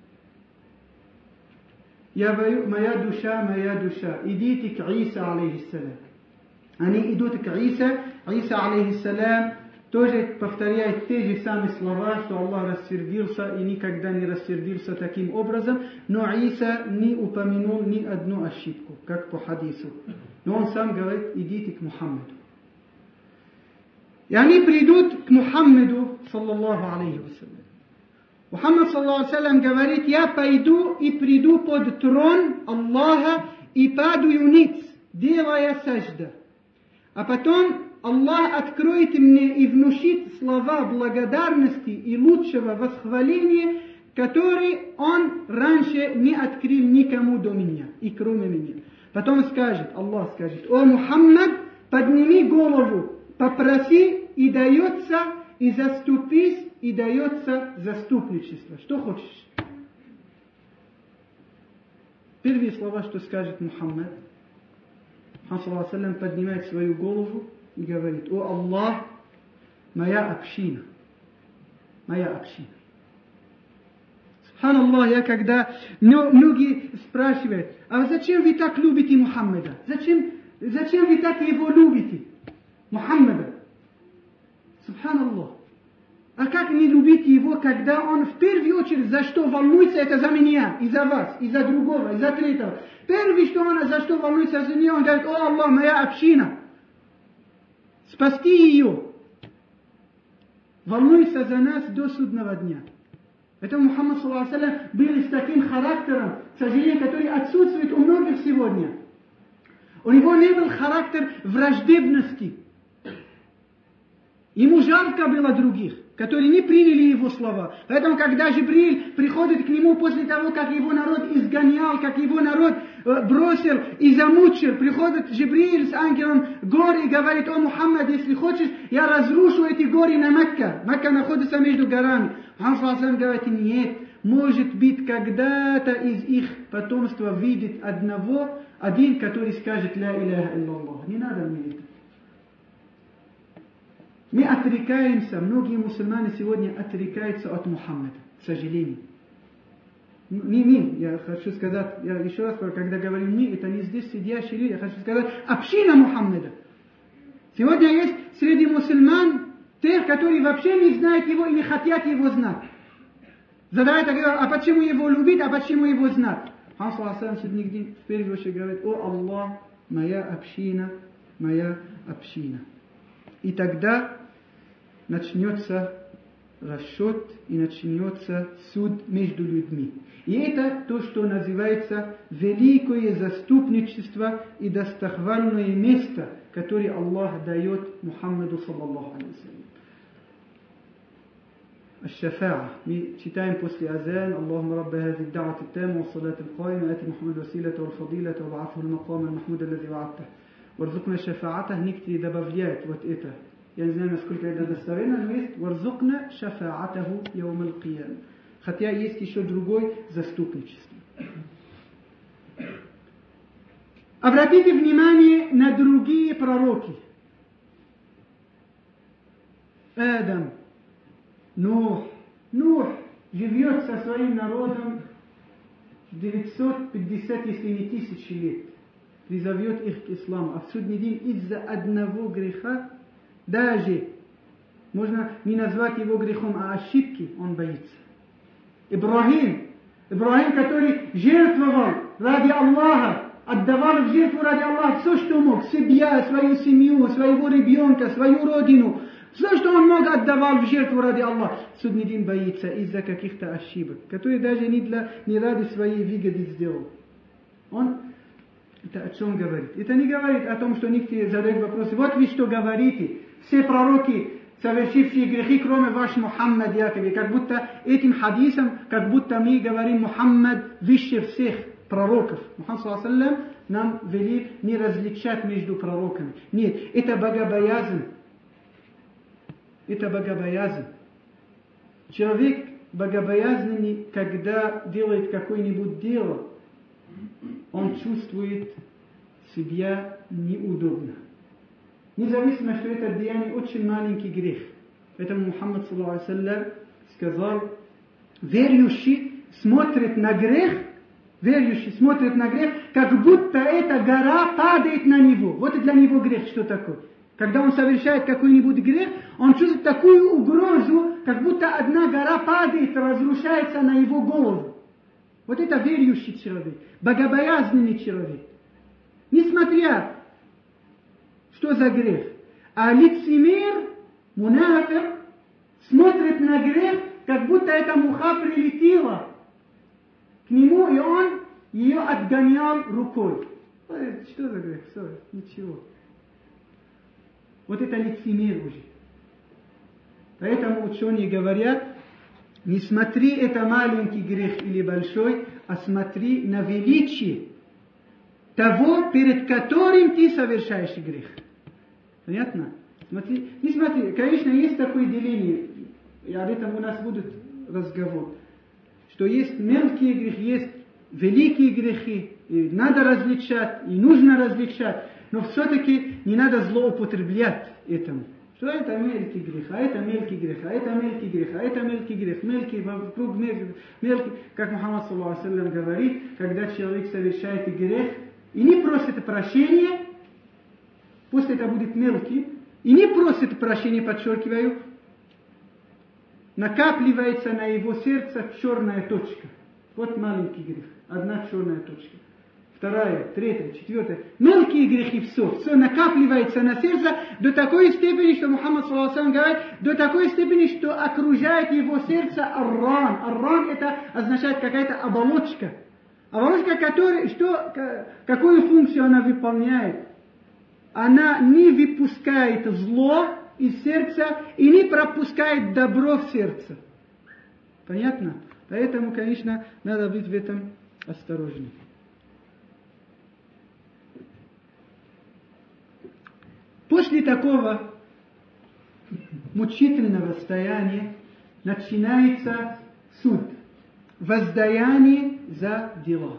Я говорю, моя душа, моя душа. Идите к Иса, алейхиссалям. Они идут к Иса, Иса, алейхиссалям, тоже повторяет те же самые слова, что Аллах рассердился и никогда не рассердился таким образом, но Иса не упомянул ни одну ошибку, как по хадису. Но он сам говорит, идите к Мухаммаду. И они придут к Мухаммаду, саллаллаху алейхи вассалям. Мухаммад, саллаллаху алейхи вассалям, говорит, я пойду и приду под трон Аллаха и падаю ниц, делая сажда. А потом Аллах откроет мне и внушит слова благодарности и лучшего восхваления, которые Он раньше не открыл никому до меня и кроме меня. Потом скажет, Аллах скажет, о Мухаммад, подними голову, попроси и дается, и заступись, и дается заступничество. Что хочешь? Первые слова, что скажет Мухаммад. Мухаммад саллаллаху поднимает свою голову и говорит, о Аллах, моя община, моя община. Субханаллах, я когда многие спрашивают, а зачем вы так любите Мухаммада? Зачем, зачем вы так его любите? Мухаммада. Субханаллах. А как не любите его, когда он в первую очередь за что волнуется, это за меня, и за вас, и за другого, и за третьего. Первое, что он за что волнуется за меня, он говорит, о Аллах, моя община. Спасти ее. Волнуется за нас до судного дня. Это Мухаммад саллаллаху алейхи ва саллям был с таким характером, к сожалению, который отсутствует у многих сегодня. У него не был характер враждебности. Ему жалко было других, которые не приняли его слова. Поэтому, когда Джибриль приходит к нему после того, как его народ изгонял, как его народ бросил и замучил, приходит Джибриль с ангелом гор и говорит: о Мухаммад, если хочешь, я разрушу эти горы на Мекке. Мекка находится между горами. Мухаммад говорит: нет, может быть, когда-то из их потомства видит одного, один, который скажет: ля иляха илляллах. Не надо мне это. Мы отрекаемся, многие мусульмане сегодня отрекаются от Мухаммада, к сожалению. Не мы, я хочу сказать, я еще раз говорю, когда говорим мы, это не здесь сидящие люди, я хочу сказать, община Мухаммада. Сегодня есть среди мусульман тех, которые вообще не знают его и не хотят его знать. Задают, а почему его любить, а почему его знать? Мухаммад сегодня в первую очередь говорит: о Аллах, моя община, моя община. И тогда начнется расчет и начнется суд между людьми. И это то, что называется великое заступничество и достохвальное место, которое Аллах дает Мухаммаду саллаллаху алейхи ва саллям. الشفاعة. Мы читаем после азан: اللهم رب هذه الدعوة التامة والصلاة القائمة آت محمد الوسيلة والفضيلة وابعثه المقام المحمود الذي وعدته وارزقنا شفاعته. Некоторые добавляют вот это. Я не знаю, насколько это достоверно, но есть وارزقنا شفاعته يوم القيامة. Хотя есть еще другое заступничество. Обратите внимание на другие пророки. Адам, Нух. Нух живет со своим народом девятьсот пятьдесят, если не тысячи лет. Призовет их к исламу. А в судный день из-за одного греха, даже можно не назвать его грехом, а ошибки, он боится. Ибрахим, Ибрахим, который жертвовал ради Аллаха, отдавал в жертву ради Аллаха все, что мог, себя, свою семью, своего ребенка, свою родину, все, что он мог, отдавал в жертву ради Аллаха. Судный день боится из-за каких-то ошибок, которые даже не, для, не ради своей выгоды сделал. Он это о чем говорит? Это не говорит о том, что некоторые задают вопросы: вот вы что говорите, все пророки, совершившие грехи, кроме ваш Мухаммад Якове, как будто этим хадисом, как будто мы говорим: Мухаммад выше всех пророков. Мухаммад саллаллаху алейхи ва саллям нам велит не различать между пророками. Нет, это богобоязнь. Это богобоязнь. Человек богобоязненный, когда делает какое-нибудь дело, он чувствует себя неудобно. Независимо, что это деяние очень маленький грех. Поэтому Мухаммад саллаллаху алейхи ва саллям сказал: верующий смотрит на грех, верующий смотрит на грех, как будто эта гора падает на него. Вот и для него грех что такое. Когда он совершает какой-нибудь грех, он чувствует такую угрозу, как будто одна гора падает, разрушается на его голову. Вот это верующий человек, богобоязненный человек. Несмотря, что за грех. А лицемер, мунафик, смотрит на грех, как будто эта муха прилетела к нему, и он ее отгонял рукой. Что за грех? Все, ничего. Вот это лицемер уже. Поэтому ученые говорят: не смотри, это маленький грех или большой, а смотри на величие того, перед которым ты совершаешь грех. Понятно? Смотри, не смотри, конечно, есть такое деление, и об этом у нас будет разговор, что есть мелкие грехи, есть великие грехи, и надо различать, и нужно различать, но все-таки не надо злоупотреблять этому. Что это мелкий грех, а это мелкий грех, а это мелкий грех, а это мелкий грех, мелкий вокруг мелкий, мелкий. Как Мухаммад саллаллаху алейхи ва саллям говорит, когда человек совершает грех и не просит прощения, пусть это будет мелкий, и не просит прощения, подчеркиваю, накапливается на его сердце черная точка. Вот маленький грех, одна черная точка. вторая, третья, четвертая. Мелкие грехи, все, все накапливается на сердце до такой степени, что Мухаммад саллаллаху алейхи ва саллям говорит, до такой степени, что окружает его сердце арран. Арран это означает какая-то оболочка. Оболочка, которая, что, какую функцию она выполняет? Она не выпускает зло из сердца и не пропускает добро в сердце. Понятно? Поэтому, конечно, надо быть в этом осторожным. После такого мучительного состояния начинается суд, воздаяние за дела.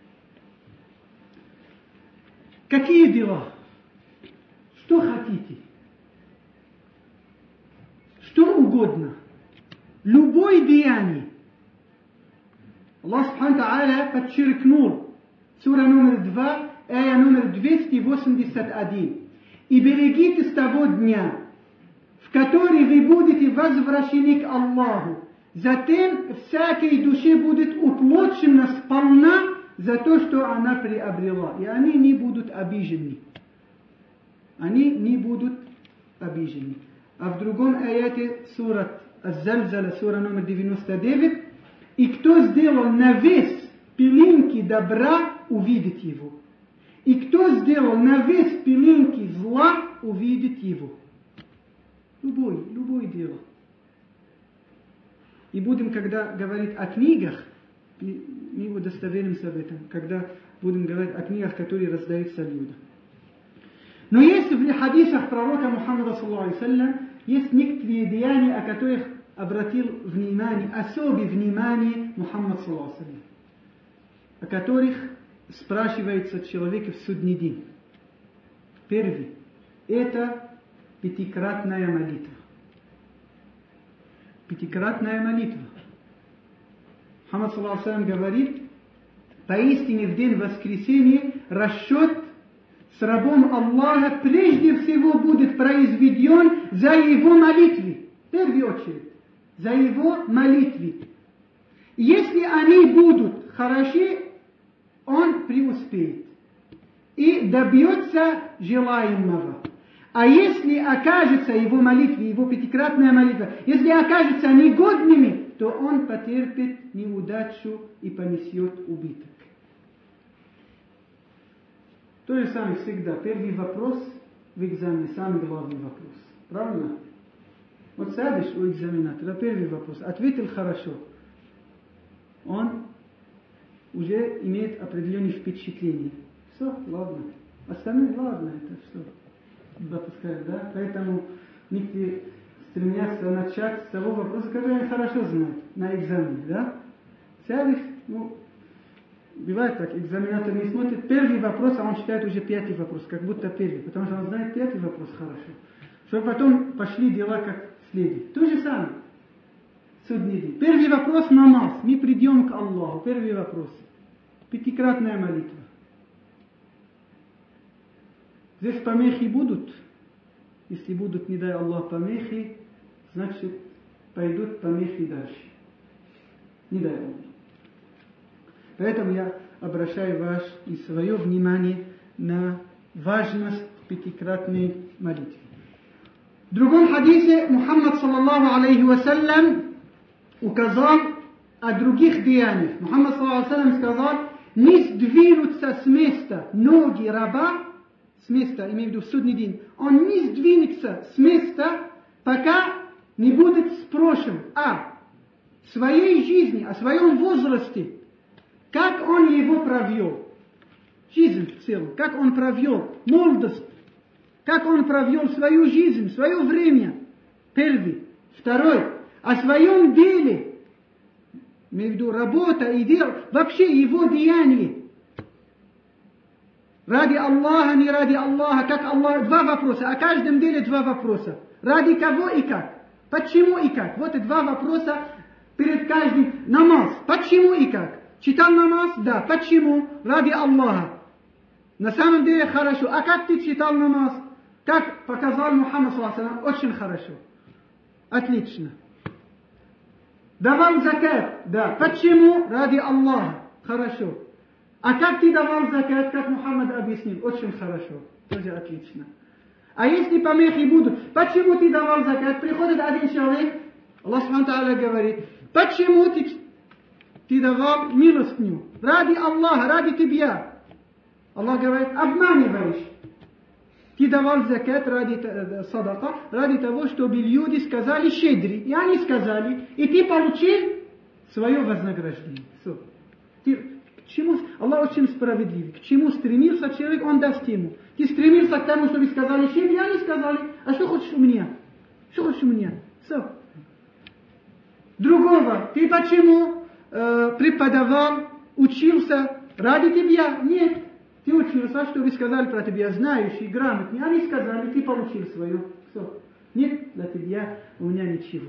Какие дела? Что хотите? Что угодно. Любое деяние. Аллах Субхану Тааля подчеркнул. Сура номер два, ая номер двести восемьдесят один. И берегите с того дня, в который вы будете возвращены к Аллаху. Затем всякой душе будет уплочено сполна за то, что она приобрела. И они не будут обижены. Они не будут обижены. А в другом аяте сура Аз-Зальзаля, сура номер девяносто девять, и кто сделал навес пылинки добра, увидит его. И кто сделал навес пылинки зла, увидит его. Любой, любое дело. И будем, когда говорить о книгах, мы удостоверимся об этом, когда будем говорить о книгах, которые раздаются людям. Но есть в хадисах пророка Мухаммада саллаллаху алейхи ва саллям, есть некоторые деяния, о которых обратил внимание, особое внимание Мухаммад саллаллаху алейхи ва саллям, о которых спрашивается человека в судный день. Первый – это пятикратная молитва. Пятикратная молитва. Мухаммад саллаллаху алейхи ва саллям говорит, поистине в день воскресения расчет с рабом Аллаха прежде всего будет произведен за его молитвы. В первую очередь, за его молитвы. Если они будут хороши, он преуспеет и добьется желаемого. А если окажется его молитва, его пятикратная молитва, если окажется негодными, то он потерпит неудачу и понесет убыток. То же самое всегда. Первый вопрос в экзамене, самый главный вопрос. Правильно? Вот сядешь у экзаменатора, первый вопрос, ответил хорошо. Он уже имеет определенные впечатления. Все, ладно. Остальное, ладно, это что? Допускают, да? Поэтому некоторые стремятся начать с того вопроса, который они хорошо знают на экзамене, да? Сядешь, ну, бывает так, экзаменатор не смотрит первый вопрос, а он считает уже пятый вопрос, как будто первый, потому что он знает пятый вопрос хорошо. Чтобы потом пошли дела как следует. То же самое. Судный день. Первый вопрос намаз. Мы придем к Аллаху. Первый вопрос. Пятикратная молитва. Здесь помехи будут. Если будут, не дай Аллах, помехи, значит, пойдут помехи дальше. Не дай Аллах. Поэтому я обращаю ваше и свое внимание на важность пятикратной молитвы. В другом хадисе Мухаммад саллаллаху алейхи ва саллям указал о других деяниях. Мухаммад саллаллаху алейхи ва саллям сказал, не сдвинутся с места ноги раба, с места, имею в виду в судный день, он не сдвинется с места, пока не будет спрошен о своей жизни, о своем возрасте, как он его провел. Жизнь в целом, как он провел молодость, как он провел свою жизнь, свое время. Первый. Второй. О своем деле. Имею в виду работа и дело. Вообще его деяние. Ради Аллаха, не ради Аллаха. Как Аллах. Два вопроса. О каждом деле два вопроса. Ради кого и как. Почему и как. Вот и два вопроса перед каждым. Намаз. Почему и как. Читал намаз? Да. Почему? Ради Аллаха. На самом деле хорошо. А как ты читал намаз? Как показал Мухаммад саллаллаху алейхи ва саллям, очень хорошо. Отлично. Давал закат? Да. Почему? Ради Аллаха. Хорошо. А как ты давал закат, как Мухаммад объяснил? Очень хорошо. Тоже отлично. А если помехи будут, почему ты давал закат? Приходит один человек, Аллах Субхану Тааля говорит, почему ты, ты давал милостыню? Ради Аллаха, ради тебя. Аллах говорит, обманываешь. Ты давал закат ради садака, ради того, чтобы люди сказали щедри. И они сказали, и ты получил свое вознаграждение. Все. Ты, к чему, Аллах очень справедлив. К чему стремился человек, он даст ему. Ты стремился к тому, чтобы сказали щедри, они сказали, а что хочешь у меня? Что хочешь у меня? Все. Другого, ты почему э, преподавал, учился ради тебя? Нет. Ты учился, чтобы сказали про тебя, знающий, грамотный. Они сказали, ты получил свое. Все. Нет для тебя у меня ничего.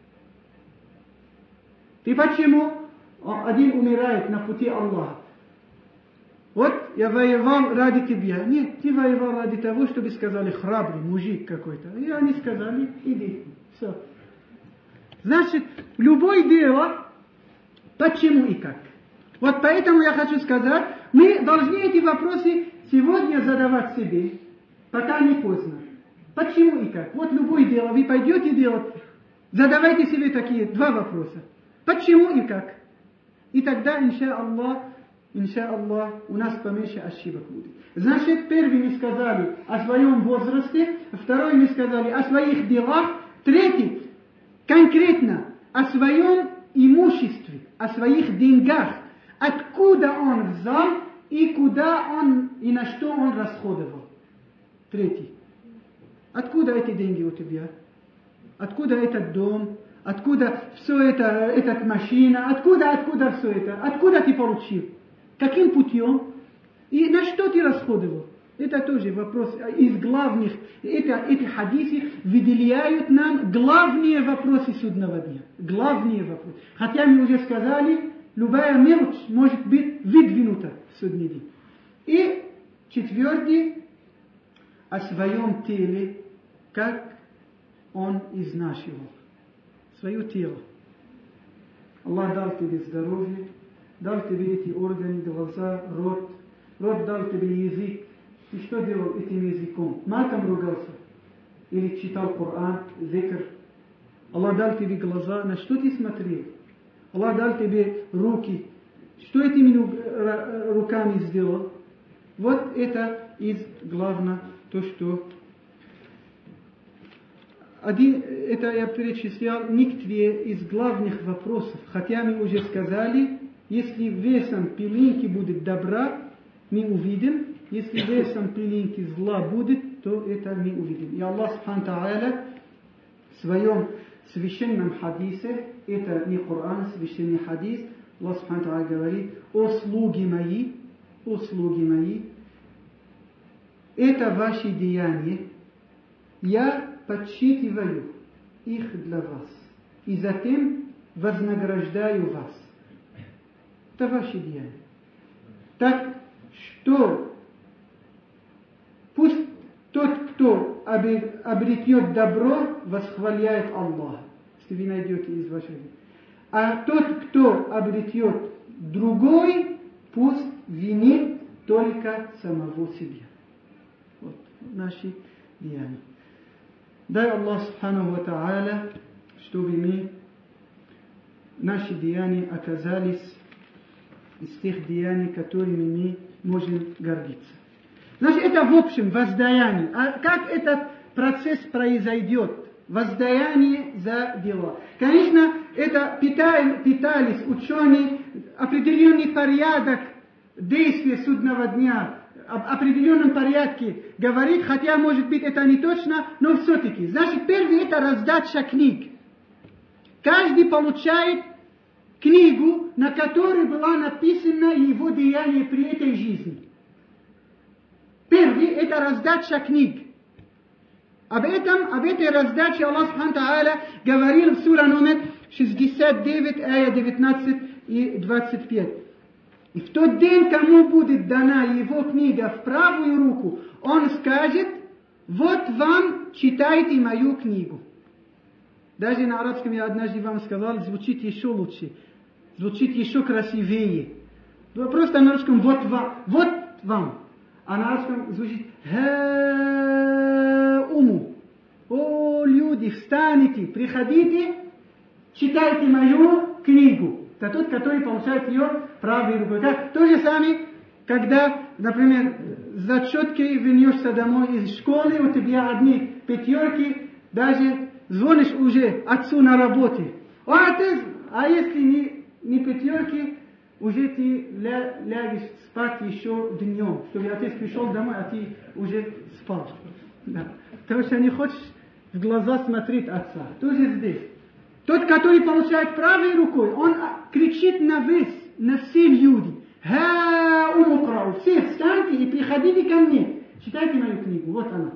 Ты почему один умирает на пути Аллаха? Вот я воевал ради тебя. Нет, ты воевал ради того, чтобы сказали, храбрый мужик какой-то. И они сказали, иди. Все. Значит, любое дело, почему и как. Вот поэтому я хочу сказать, мы должны эти вопросы сегодня задавать себе, пока не поздно. Почему и как? Вот любое дело, вы пойдете делать, задавайте себе такие два вопроса. Почему и как? И тогда, инша Аллах, инша Аллах, у нас поменьше ошибок будет. Значит, первый мы сказали о своем возрасте, второй мы сказали о своих делах, третий конкретно о своем имуществе, о своих деньгах. Откуда он взял и куда он и на что он расходовал. Третий. Откуда эти деньги у тебя? Откуда этот дом? Откуда все это, эта машина? Откуда, откуда все это? Откуда ты получил? Каким путем? И на что ты расходовал? Это тоже вопрос из главных. Это, эти хадисы выделяют нам главные вопросы судного дня. Главные вопросы. Хотя мы уже сказали, любая мелочь может быть выдвинута в судный день. И четвертый, о своем теле, как он изнашивал. Свое тело. Аллах дал тебе здоровье, дал тебе эти органы, глаза, рот. Рот дал тебе язык. Ты что делал этим языком? Матом ругался? Или читал Коран, зикр? Аллах дал тебе глаза, на что ты смотрел? Аллах дал тебе руки. Что этими руками сделал? Вот это из главного, то, что... Один, это я перечислял некоторые из главных вопросов. Хотя мы уже сказали, если весом пылинки будет добра, мы увидим. Если весом пылинки зла будет, то это мы увидим. И Аллах Субхану Тааля в своем священном хадисе, это не Коран, священный хадис, Аллах Субхану Тааля говорит, о слуги мои, о слуги мои, это ваши деяния, я подсчитываю их для вас, и затем вознаграждаю вас. Это ваши деяния. Так что пусть тот, кто обретет добро, восхваляет Аллаха, если вы найдете из ваших дел. А тот, кто обретет другой, пусть винит только самого себя. Вот наши деяния. Дай Аллах Субхану ва Тааля, чтобы мы, наши деяния оказались из тех деяний, которыми мы можем гордиться. Значит, это в общем воздаяние. А как этот процесс произойдет? Воздаяние за дела. Конечно, это питали, питались ученые, определенный порядок действия судного дня, об определенном порядке говорит, хотя, может быть, это не точно, но все-таки. Значит, первый это раздача книг. Каждый получает книгу, на которой была написана его деяние при этой жизни. Первый это раздача книг. Об этом, об этой раздаче Аллах Субхану Тааля говорил в сура номер шестьдесят девять, ая девятнадцать и двадцать пять. И в тот день, кому будет дана его книга в правую руку, он скажет, вот вам, читайте мою книгу. Даже на арабском я однажды вам сказал, звучит еще лучше, звучит еще красивее. Просто на русском вот вам, вот вам. А на арабском звучит ха-уму. О, люди, встанете, приходите, читайте мою книгу. Это тот, который получает ее правой рукой. Как? То же самое, когда, например, за четкой вернешься домой из школы, у тебя одни пятерки, даже звонишь уже отцу на работе. А, ты, а если не, не пятерки, уже ты ля, лягешь спать еще днем, чтобы отец пришел домой, а ты уже спал. Да. Потому что не хочешь в глаза смотреть отца. Тоже здесь. Тот, который получает правой рукой, он кричит на весь, на все люди. Ха умукрау, все встаньте и приходите ко мне. Читайте мою книгу, вот она.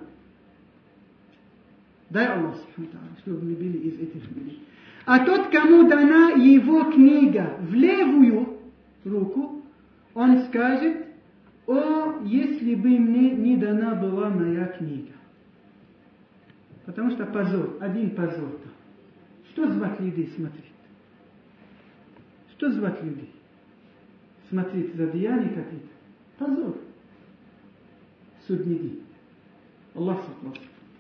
Дай Аллах, чтобы мы были из этих людей. А тот, кому дана его книга в левую руку, он скажет: о, если бы мне не дана была моя книга. Потому что позор, один позор-то. Что звать людей смотреть? Что звать людей? Смотреть за деяния какие-то? Позор. Судный день. Аллах сохранит.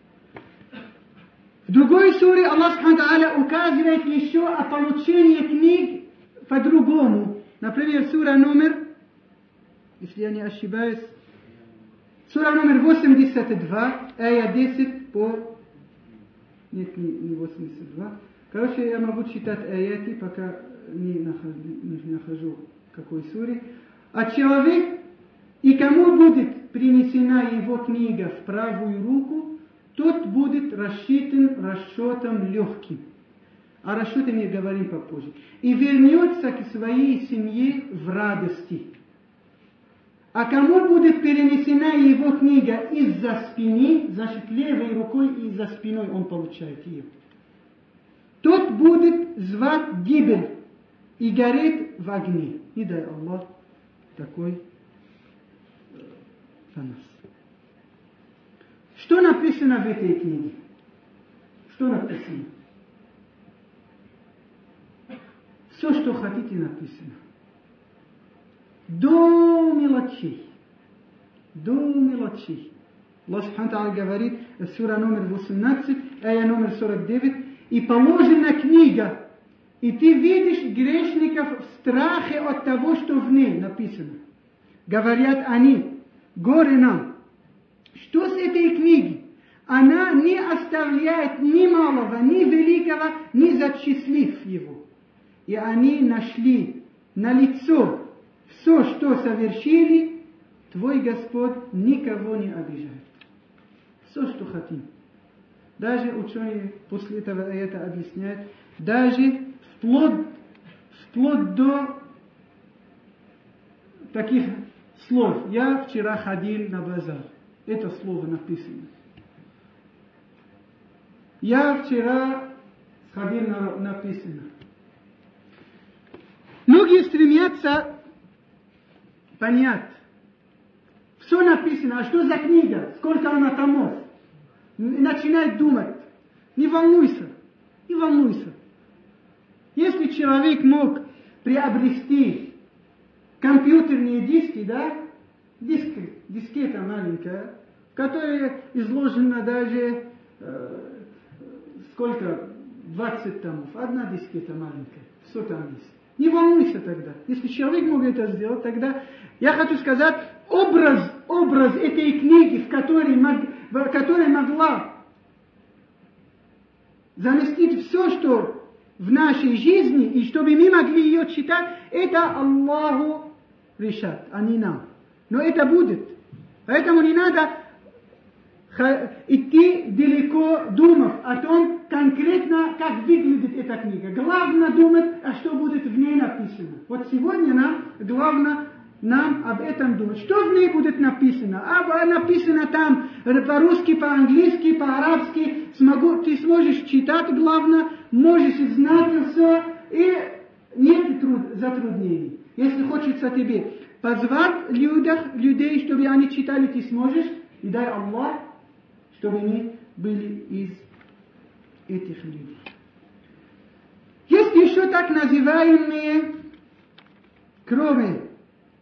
В другой суре Аллах указывает еще о получении книг по-другому. Например, сура номер, если я не ошибаюсь, сура номер восемьдесят два, ая десять по... Нет, не, не восемьдесят два. Короче, я могу читать аяты, пока не нахожу, не нахожу какой суре. А человек, и кому будет принесена его книга в правую руку, тот будет рассчитан расчетом легким. О расчете мы говорим попозже. И вернется к своей семье в радости. А кому будет перенесена его книга из-за спины, значит, левой рукой из-за спиной он получает ее. Тот будет звать гибель и горит в огне. И дай Аллах такой за нас. Что написано в этой книге? Что написано? Все, что хотите, написано. До мелочей. До мелочей. Аллах Субхану говорит, сура номер восемнадцать, ая номер сорок девять, и положена книга, и ты видишь грешников в страхе от того, что в ней написано. Говорят они: горе нам. Что с этой книги? Она не оставляет ни малого, ни великого, ни зачислив его. И они нашли на лицо все, что совершили, твой Господь никого не обижает. Все, что хотим. Даже ученые после этого это объясняют, даже вплоть, вплоть до таких слов. Я вчера ходил на базар. Это слово написано. Я вчера сходил на написано. Многие стремятся понять. Все написано. А что за книга? Сколько она томов? И начинает думать. Не волнуйся. Не волнуйся. Если человек мог приобрести компьютерные диски, да, диски, дискета маленькая, в которой изложено даже э, сколько? двадцать томов. Одна дискета маленькая. Все там есть. Не волнуйся тогда. Если человек мог это сделать, тогда я хочу сказать, образ, образ этой книги, в которой, в которой могла заместить все, что в нашей жизни, и чтобы мы могли ее читать, это Аллаху решат, а не нам. Но это будет. Поэтому не надо идти далеко, думав о том конкретно, как выглядит эта книга. Главное думать, а что будет в ней написано. Вот сегодня нам главное нам об этом думать. Что в ней будет написано? А написано там по-русски, по-английски, по-арабски. Смогу, ты сможешь читать, главное, можешь знать все, и нет труд, затруднений. Если хочется тебе позвать людях, людей, чтобы они читали, ты сможешь, и дай Аллах, чтобы мы были из этих людей. Есть еще так называемые, кроме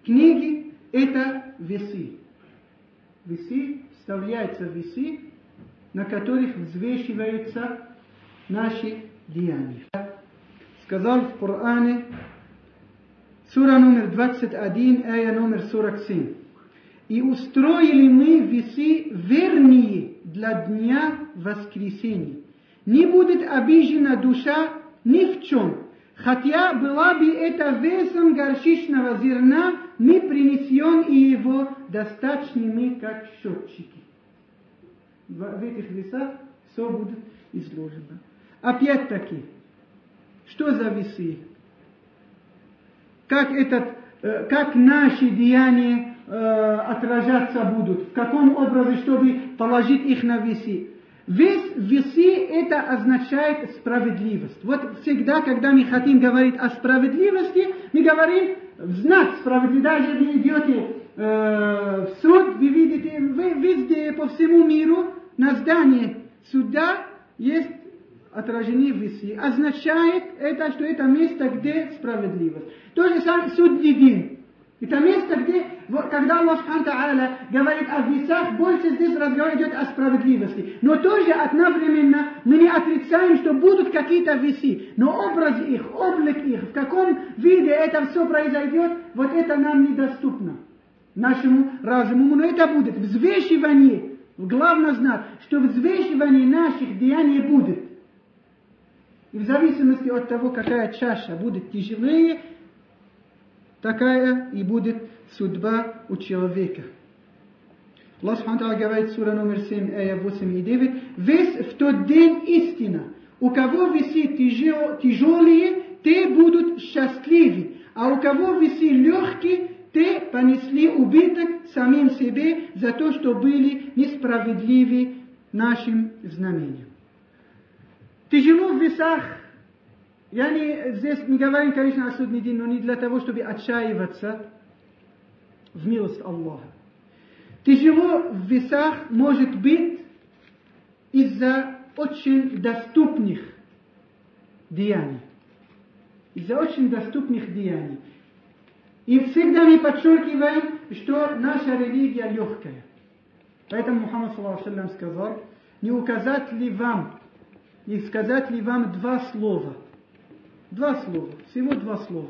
книги – это весы. Весы, вставляются весы, на которых взвешиваются наши деяния. Сказал в Коране, сура номер двадцать один, ая номер сорок семь. И устроили мы весы вернее для дня воскресения. Не будет обижена душа ни в чем. Хотя была бы это весом горчичного зерна, мы принесем и его достаточными, как счетчики. В этих весах все будет изложено. Опять-таки, что за весы? Как, этот, как наши деяния э, отражаться будут? В каком образе, чтобы положить их на весы? Вес, весы это означает справедливость. Вот всегда, когда мы хотим говорить о справедливости, мы говорим в знак справедливости. Даже вы идете э, в суд, вы видите, вы, везде по всему миру на здании суда есть отражены весы. Означает это, что это место, где справедливость. То же самое судный день. Это место, где, когда Аллах Субхану Тааля говорит о весах, больше здесь разговор идет о справедливости. Но тоже одновременно мы не отрицаем, что будут какие-то весы. Но образ их, облик их, в каком виде это все произойдет, вот это нам недоступно. Нашему разуму. Но это будет. Взвешивание. Главное знать, что взвешивание наших деяний будет. И в зависимости от того, какая чаша будет тяжелее, такая и будет судьба у человека. Аллах Субхану Тааля говорит, сура номер семь, ая восемь и девять, «Весь в тот день истина. У кого весы тяжелые, те будут счастливы, а у кого весы легкие, те понесли убыток самим себе за то, что были несправедливы нашим знамением». Тяжело в весах. Я не, здесь не говорим, конечно, о судный день, но не для того, чтобы отчаиваться в милость Аллаха. Тяжело в весах может быть из-за очень доступных деяний. Из-за очень доступных деяний. И всегда мы подчеркиваем, что наша религия легкая. Поэтому Мухаммад саллаллаху алейхи ва саллям сказал, не указать ли вам, не сказать ли вам два слова. Два слова, всего два слова.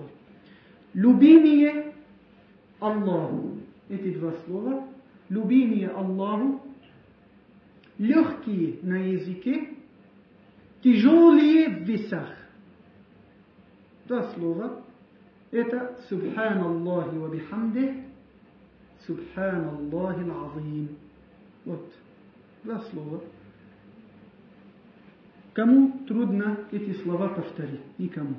Любимые Аллаху. Эти два слова. Любимые Аллаху. Легкие на языке. Тяжелые в весах. Два слова. Это Субханаллахи ва бихамдих. Субханаллахи ал-азим. Вот. Два слова. Кому трудно эти слова повторить? Никому.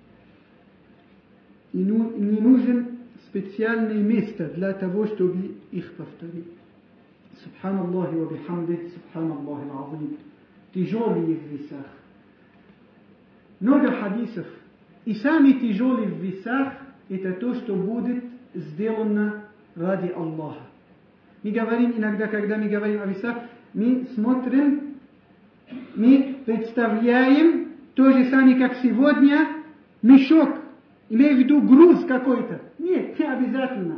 И ну, не нужен специальное место для того, чтобы их повторить. Субханаллахи ва бихамдих, Субханаллахи ал-азим. Тяжелые в весах. Много хадисов. И сами тяжелые в весах это то, что будет сделано ради Аллаха. Мы говорим иногда, когда мы говорим о весах, мы смотрим, мы представляем то же самое, как сегодня, мешок, имея в виду груз какой-то. Нет, не обязательно.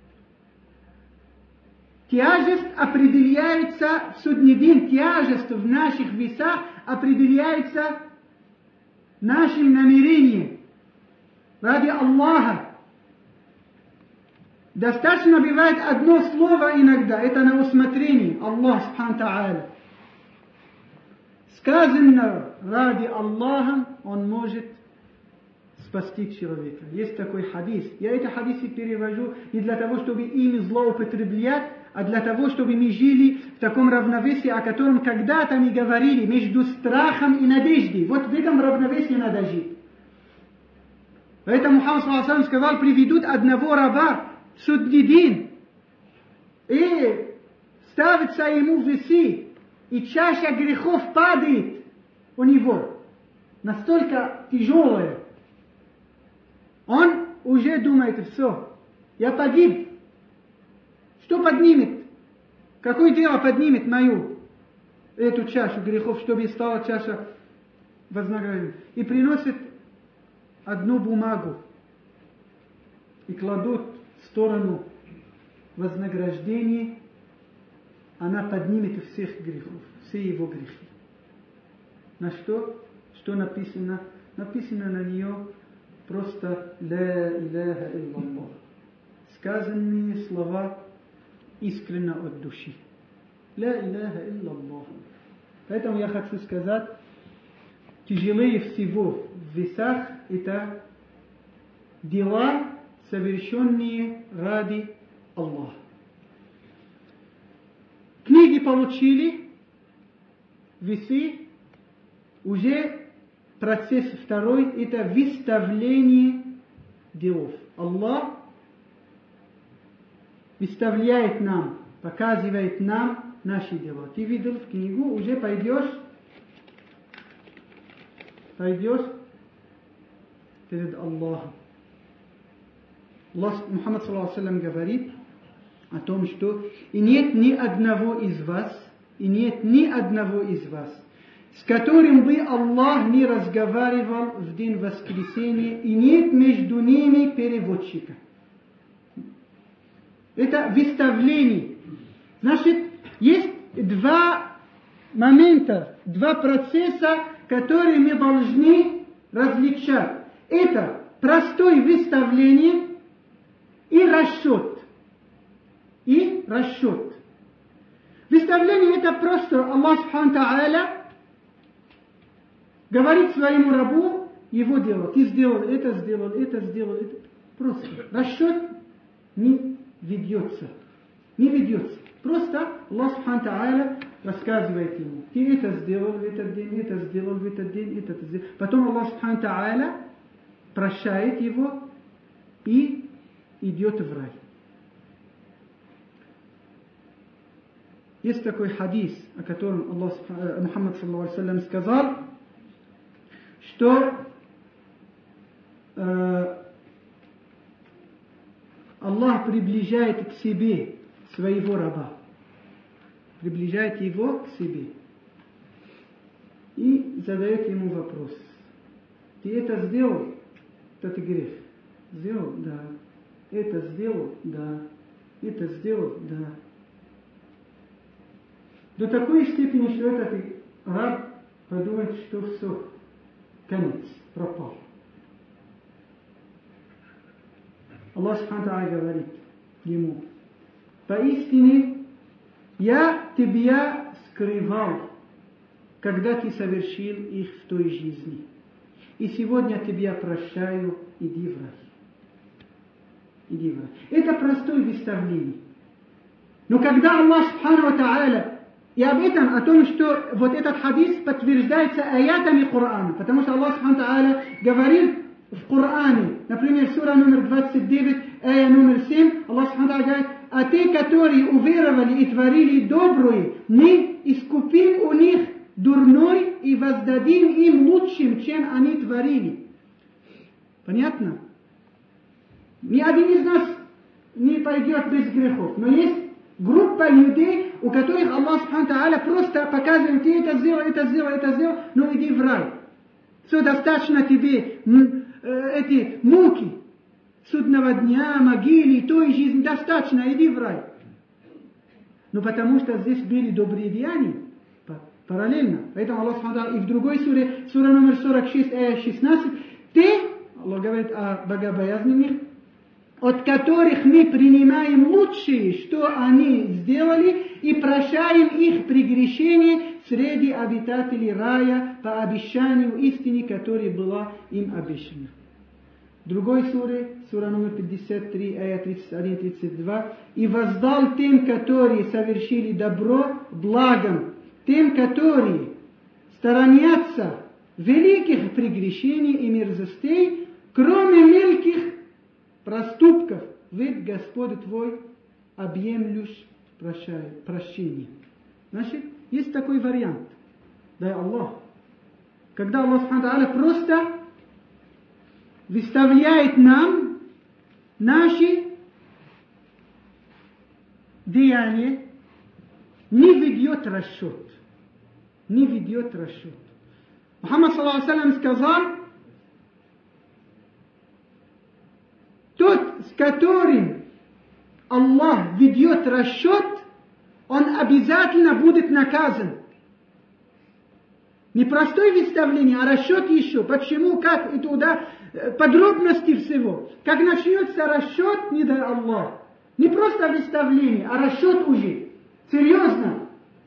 Тяжесть определяется в судный день, тяжесть в наших весах определяется нашим намерением ради Аллаха. Достаточно бывает одно слово иногда, это на усмотрение Аллаха Субхану Тааля. Сказанного ради Аллаха, он может спасти человека. Есть такой хадис. Я эти хадисы перевожу не для того, чтобы ими злоупотреблять, а для того, чтобы мы жили в таком равновесии, о котором когда-то мы говорили, между страхом и надеждой. Вот в этом равновесии надо жить. Поэтому Мухаммад саллаллаху алейхи ва саллям сказал, приведут одного раба в судный день, и ставится ему весы, и чаша грехов падает у него. Настолько тяжелая. Он уже думает, все, я погиб. Что поднимет? Какое дело поднимет мою эту чашу грехов, чтобы стала чаша вознаграждения? И приносит одну бумагу и кладут сторону вознаграждения, она поднимет всех грехов, все его грехи. На что? Что написано? Написано на нее просто «Ла иляха илляллах». Сказанные слова искренне от души. «Ла иляха илляллах». Поэтому я хочу сказать, тяжелее всего в весах это дела, совершенные ради Аллаха. Книги получили, весы, уже процесс второй, это выставление делов. Аллах выставляет нам, показывает нам наши дела. Ты видел в книгу, уже пойдешь, пойдешь перед Аллахом. Аллах, Мухаммад саллаллаху алейхи ва саллям говорит о том, что и нет ни одного из вас, и нет ни одного из вас, с которым бы Аллах не разговаривал в день воскресения, и нет между ними переводчика. Это выставление. Значит, есть два момента, два процесса, которые мы должны различать. Это простое выставление и расчет. И расчет. Выставление это просто Аллах Субхану Тааля говорит своему рабу его дело. Ты сделал это, сделал это, сделал это. Просто. Расчет не ведется. Не ведется. Просто Аллах Субхану Тааля рассказывает ему. Ты это сделал в этот день, это сделал в этот день, это сделал. Потом Аллах Субхану Тааля прощает его и идет в рай. Есть такой хадис, о котором Аллах, Мухаммад саллаллаху алейхи ва саллям сказал, что э, Аллах приближает к себе своего раба, приближает его к себе и задает ему вопрос. Ты это сделал? Это грех. Сделал? Да. Это сделал? Да. Это сделал? Да. До такой степени, что этот раб подумает, что все, конец, пропал. Аллах Субхану Тааля говорит ему: поистине я тебя скрывал, когда ты совершил их в той жизни. И сегодня тебя прощаю, иди в рай. Иди в рай. Это простое выставление. Но когда Аллах Субхану Тааля, и об этом, о том, что вот этот хадис подтверждается аятами Корана, потому что Аллах Субхану Тааля говорит в Коране, например, сура номер двадцать девять, ая номер семь, Аллах Субхану Тааля говорит: а те, которые уверовали и творили доброе, мы искупим у них дурной и воздадим им лучшим, чем они творили. Понятно? Ни один из нас не пойдет без грехов, но есть группа людей, у которых Аллах Субхану Тааля просто показывает: ты это сделал, это сделал, это сделал, но иди в рай. Все, достаточно тебе э, эти муки судного дня, могилы, той жизни, достаточно, иди в рай. Ну потому что здесь были добрые деяния параллельно. Поэтому Аллах Субхану Тааля и в другой суре, сура номер сорок шесть, ая шестнадцать, ты, Аллах говорит о богобоязненных, от которых мы принимаем лучшее, что они сделали, и прощаем их прегрешения среди обитателей рая по обещанию истины, которая была им обещана. В другой суре, сура номер пятьдесят три, ая тридцать один тридцать два, и воздал тем, которые совершили добро, благом, тем, которые сторонятся великих прегрешений и мерзостей, кроме мелких проступков, ведь Господь твой объемлющ прощение. Значит, есть такой вариант. Дай Аллах. Когда Аллах Субхану Тааля просто выставляет нам наши деяния, не ведет расчет. Не ведет расчет. Мухаммад саллаллаху алейхи ва саллям сказал: тот, с которым Аллах ведет расчет, он обязательно будет наказан. Не простое выставление, а расчет еще. Почему, как и туда, подробности всего. Как начнется расчет, не дай Аллах. Не просто выставление, а расчет уже. Серьезно.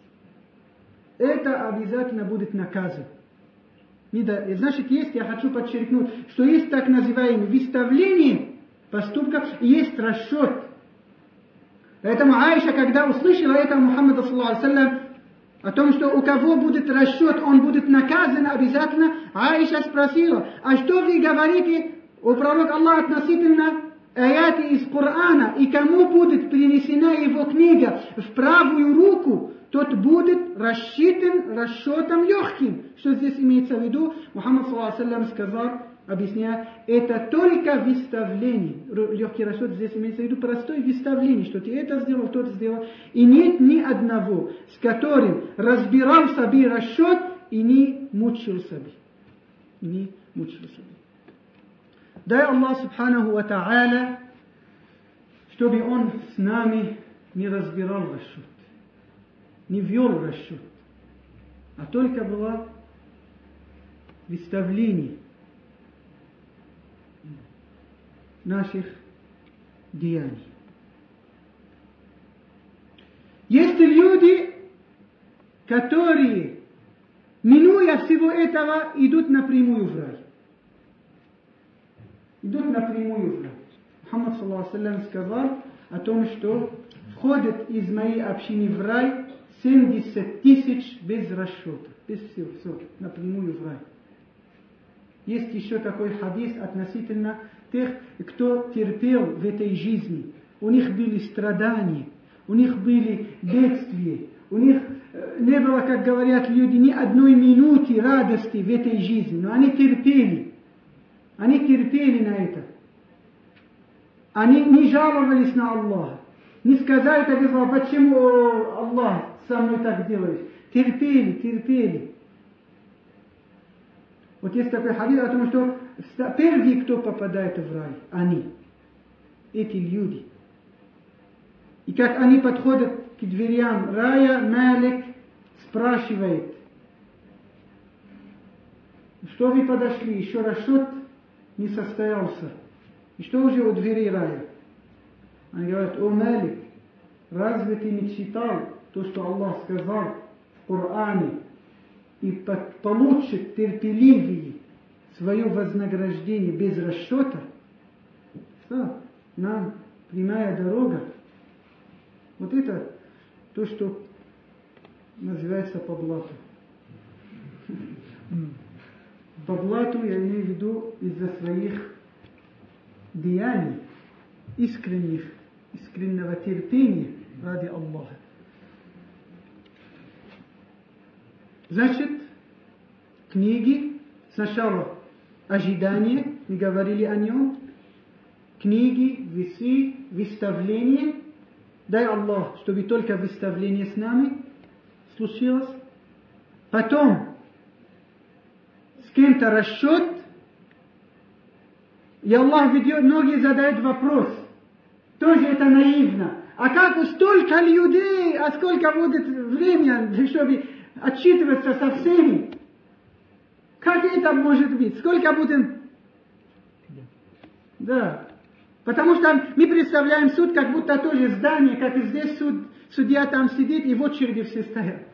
Это обязательно будет наказан. Не дай. Значит, есть, я хочу подчеркнуть, что есть так называемое выставление поступков, и есть расчет. Поэтому Аиша, когда услышала это Мухаммада саллаллаху алейхи ва саллям, о том, что у кого будет расчет, он будет наказан обязательно, Аиша спросила, а что вы говорите у пророка Аллаха относительно аяты из Корана, и кому будет принесена его книга в правую руку, тот будет рассчитан расчетом легким. Что здесь имеется в виду? Мухаммад саллаллаху алейхи ва саллям сказал, объясняя, это только выставление. Легкий расчет здесь имеется в виду простое выставление, что ты это сделал, тот сделал. И нет ни одного, с которым разбирал себе расчет и не мучил себе. Не мучил себе. Дай Аллах субханаху ва та'аля, чтобы Он с нами не разбирал расчет, не вел расчет, а только было выставление наших деяний. Есть люди, которые, минуя всего этого, идут напрямую в рай. Идут напрямую в рай. Мухаммад саллаллаху алейхи ва саллям сказал о том, что входят из моей общины в рай семьдесят тысяч без расчета, без всего, все, напрямую в рай. Есть еще такой хадис относительно тех, кто терпел в этой жизни. У них были страдания, у них были бедствия, у них не было, как говорят люди, ни одной минуты радости в этой жизни, но они терпели. Они терпели на это. Они не жаловались на Аллаха. Не сказали так, почему Аллах со мной так делает. Терпели, терпели. Вот есть такой хадис о том, что первые, кто попадает в рай, они, эти люди. И как они подходят к дверям рая, Малик спрашивает, что вы подошли, еще расчет не состоялся. И что уже у дверей рая? Они говорят, о Малик, разве ты не читал то, что Аллах сказал в Коране, и получит терпеливее свое вознаграждение без расчета? Что? Нам прямая дорога. Вот это то, что называется по блату. По блату я имею в виду из-за своих деяний, искренних, искреннего терпения ради Аллаха. Значит, книги, сначала ожидание, мы говорили о нем, книги, весы, выставление. Дай Аллах, чтобы только выставление с нами случилось. Потом с кем-то расчет, и Аллах ведет, многие задают вопрос, тоже это наивно. А как у столько людей, а сколько будет времени, чтобы отчитываться со всеми? Как это может быть? Сколько будем? Да. Потому что мы представляем суд, как будто тоже здание, как и здесь суд, судья там сидит и в очереди все стоят.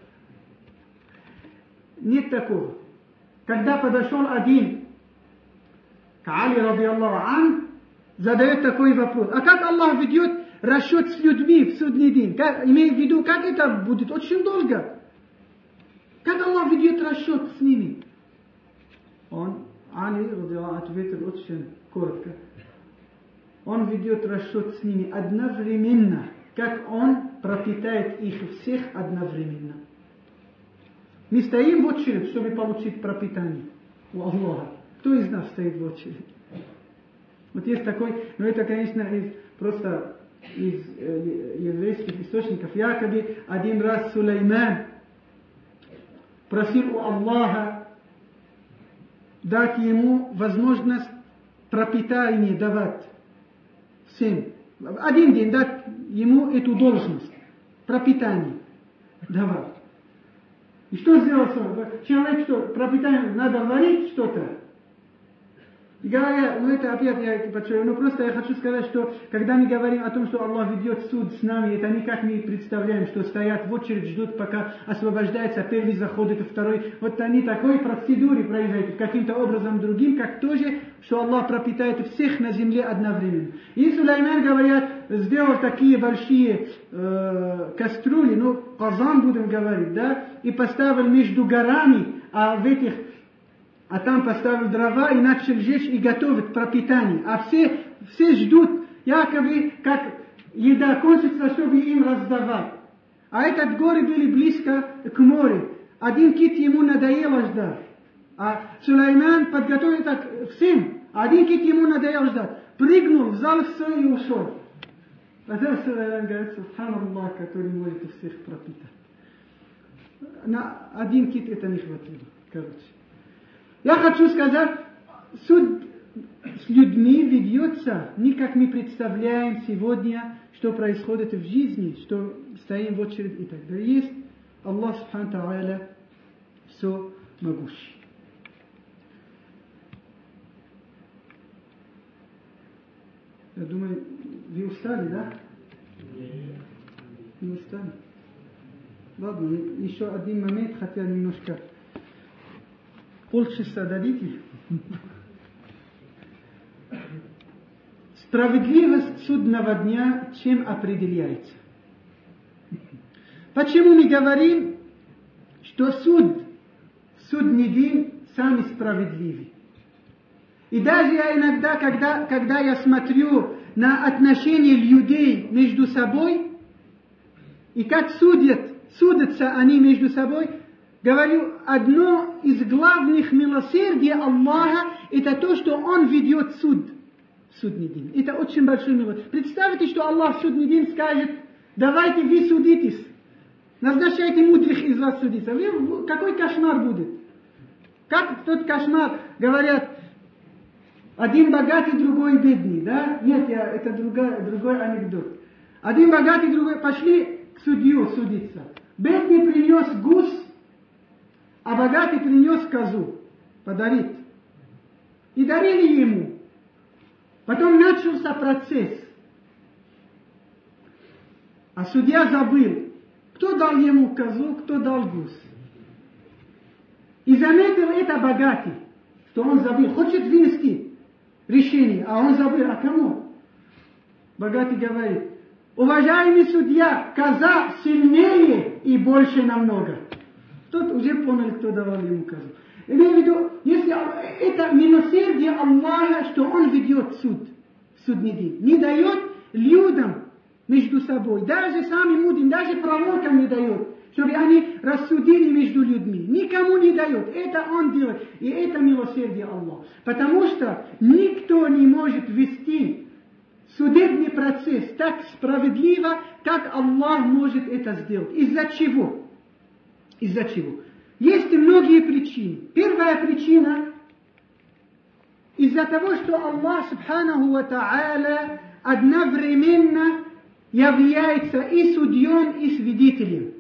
Нет такого. Когда подошел один к Али, ради Аллаху ан, задает такой вопрос. А как Аллах ведет расчет с людьми в судный день? Как, имея в виду, как это будет? Очень долго. Как Аллах ведет расчет с ними? Он, Али, ради Аллаху, ответил очень коротко. Он ведет расчет с ними одновременно, как он пропитает их всех одновременно. Мы стоим в очередь, чтобы получить пропитание у Аллаха. Кто из нас стоит в очередь? Вот есть такой, но это, конечно, из, просто из э, еврейских источников. Якобы один раз Сулейман просил у Аллаха дать ему возможность пропитание давать всем. один день дать ему эту должность, пропитание давал. И что сделал человек, что пропитание надо варить что-то? И говоря, ну это опять я подчеркиваю, но просто я хочу сказать, что когда мы говорим о том, что Аллах ведет суд с нами, это не как мы представляем, что стоят в очередь, ждут, пока освобождается, первый заходит, второй. Вот они такой процедуре проезжают, каким-то образом другим, как тоже, что Аллах пропитает всех на земле одновременно. И Сулейман, говорят, сделал такие большие э, кастрюли, ну, казан будем говорить, да, и поставил между горами, а в этих А там поставил дрова и начал жечь и готовить пропитание. А все, все ждут, якобы, как еда кончится, чтобы им раздавать. А этот горы были близко к морю. Один кит ему надоело ждать. А Сулейман подготовил так всем. Один кит ему надоело ждать. Прыгнул, взял все и ушел. А тогда Сулейман говорит, субханаллах, который может всех пропитать. На один кит это не хватило, короче. Я хочу сказать, суд с людьми ведется не как мы представляем сегодня, что происходит в жизни, что стоим в очередь и так далее. Есть Аллах Субхану Тааля все могущий. Я думаю, вы устали, да? Не устали? Ладно, еще один момент, хотя немножко... Полчаса дадите? Справедливость судного дня чем определяется? Почему мы говорим, что суд, судный день самый справедливый? И даже я иногда, когда, когда я смотрю на отношения людей между собой, и как судят, судятся они между собой, говорю, одно из главных милосердий Аллаха, это то, что Он ведет суд в судный день. Это очень большой милосердие. Представьте, что Аллах в судный день скажет, давайте вы судитесь, назначайте мудрых из вас судиться. Вы, какой кошмар будет? Как тот кошмар, говорят, один богатый, другой бедный, да? Нет, я, это другой, другой анекдот. Один богатый, другой, пошли к судью судиться. Бедный принес гусь, а богатый принес козу подарить. И дарили ему. Потом начался процесс. А судья забыл, кто дал ему козу, кто дал гусь. И заметил это богатый, что он забыл. Хочет вынести решение, а он забыл. А кому? Богатый говорит, уважаемый судья, коза сильнее и больше намного. Тот уже понял, кто давал ему козу. Имею в виду, если это милосердие Аллаха, что Он ведет суд, судный день, не дает людям между собой, даже самим мудрым, даже пророкам не дает, чтобы они рассудили между людьми. Никому не дает. Это Он делает. И это милосердие Аллаха. Потому что никто не может вести судебный процесс так справедливо, как Аллах может это сделать. Из-за чего? Из-за чего? Есть многие причины. Первая причина из-за того, что Аллах Субханаху ва Та'аля одновременно является и судьем, и свидетелем.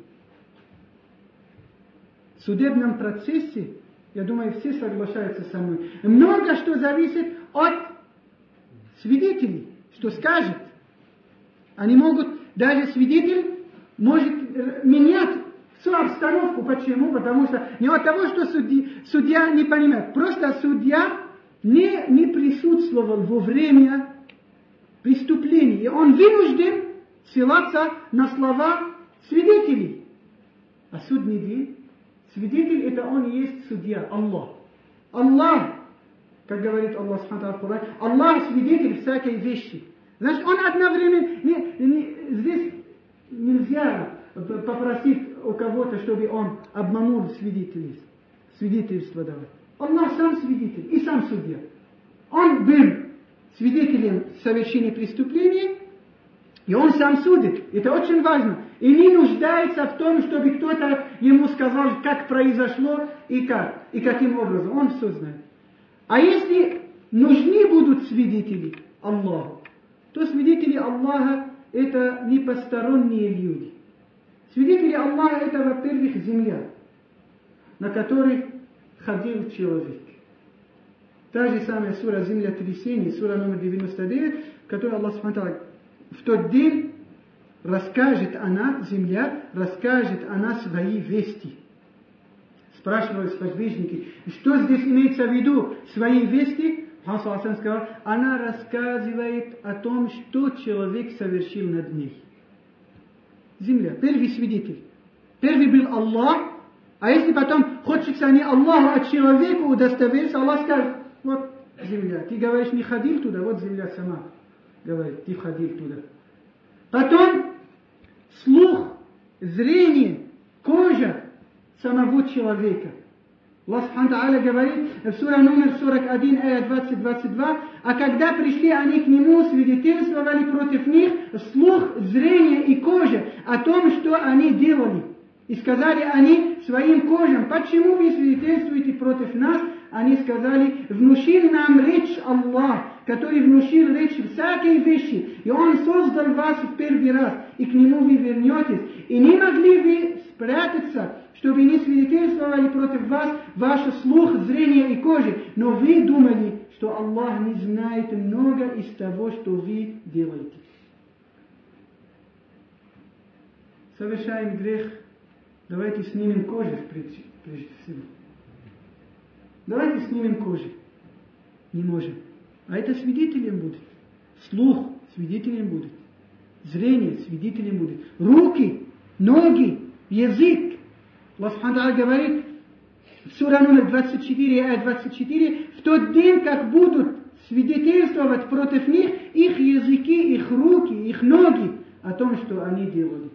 В судебном процессе, я думаю, все соглашаются со мной, много что зависит от свидетелей, что скажет. Они могут, даже свидетель может менять всю обстановку. Почему? Потому что не от того, что судья, судья не понимает. Просто судья не, не присутствовал во время преступления. И он вынужден ссылаться на слова свидетелей. А судный день, свидетель это он и есть судья, Аллах. Аллах, как говорит Аллах в Коране, Аллах свидетель всякой вещи. Значит, он одновременно, не, не, здесь нельзя попросить у кого-то, чтобы он обманул свидетелей, свидетельство давать. Аллах сам свидетель и сам судья. Он был свидетелем совершения преступления, и он сам судит. Это очень важно. И не нуждается в том, чтобы кто-то ему сказал, как произошло и как, и каким образом. Он все знает. А если нужны будут свидетели Аллаху, то свидетели Аллаха это не посторонние люди. Свидетели Аллаха это, во-первых, земля, на которой ходил человек. Та же самая сура землетрясений, сура номер девяносто девять, в которой Аллах Субхану в тот день расскажет она, земля, расскажет она свои вести. Спрашивали сподвижники, что здесь имеется в виду, свои вести? Мухаммад сказал, она рассказывает о том, что человек совершил над ней. Земля, первый свидетель. Первый был Аллах, а если потом хочется не Аллаху, а человеку удостовериться, Аллах скажет, вот земля, ты говоришь, не ходил туда, вот земля сама говорит, ты ходил туда. Потом слух, зрение, кожа самого человека. Аллах Субхану Тааля говорит в суре номер сорок один, аят двадцать двадцать два, а когда пришли они к нему, свидетельствовали против них слух, зрение и кожа о том, что они делали. И сказали они своим кожам, почему вы свидетельствуете против нас? Они сказали, внушил нам речь Аллах, который внушил речь всякой вещи, и Он создал вас в первый раз, и к Нему вы вернетесь. И не могли вы спрятаться, чтобы не свидетельствовали против вас ваш слух, зрение и кожа, но вы думали, что Аллах не знает много из того, что вы делаете. Совершаем грех, давайте снимем кожу прежде всего. Давайте снимем кожу. Не можем. А это свидетелем будет. Слух свидетелем будет. Зрение свидетелем будет. Руки, ноги, язык. Аллах Субхану говорит в сура номер двадцать четыре, аят двадцать четыре, в тот день, как будут свидетельствовать против них их языки, их руки, их ноги о том, что они делали.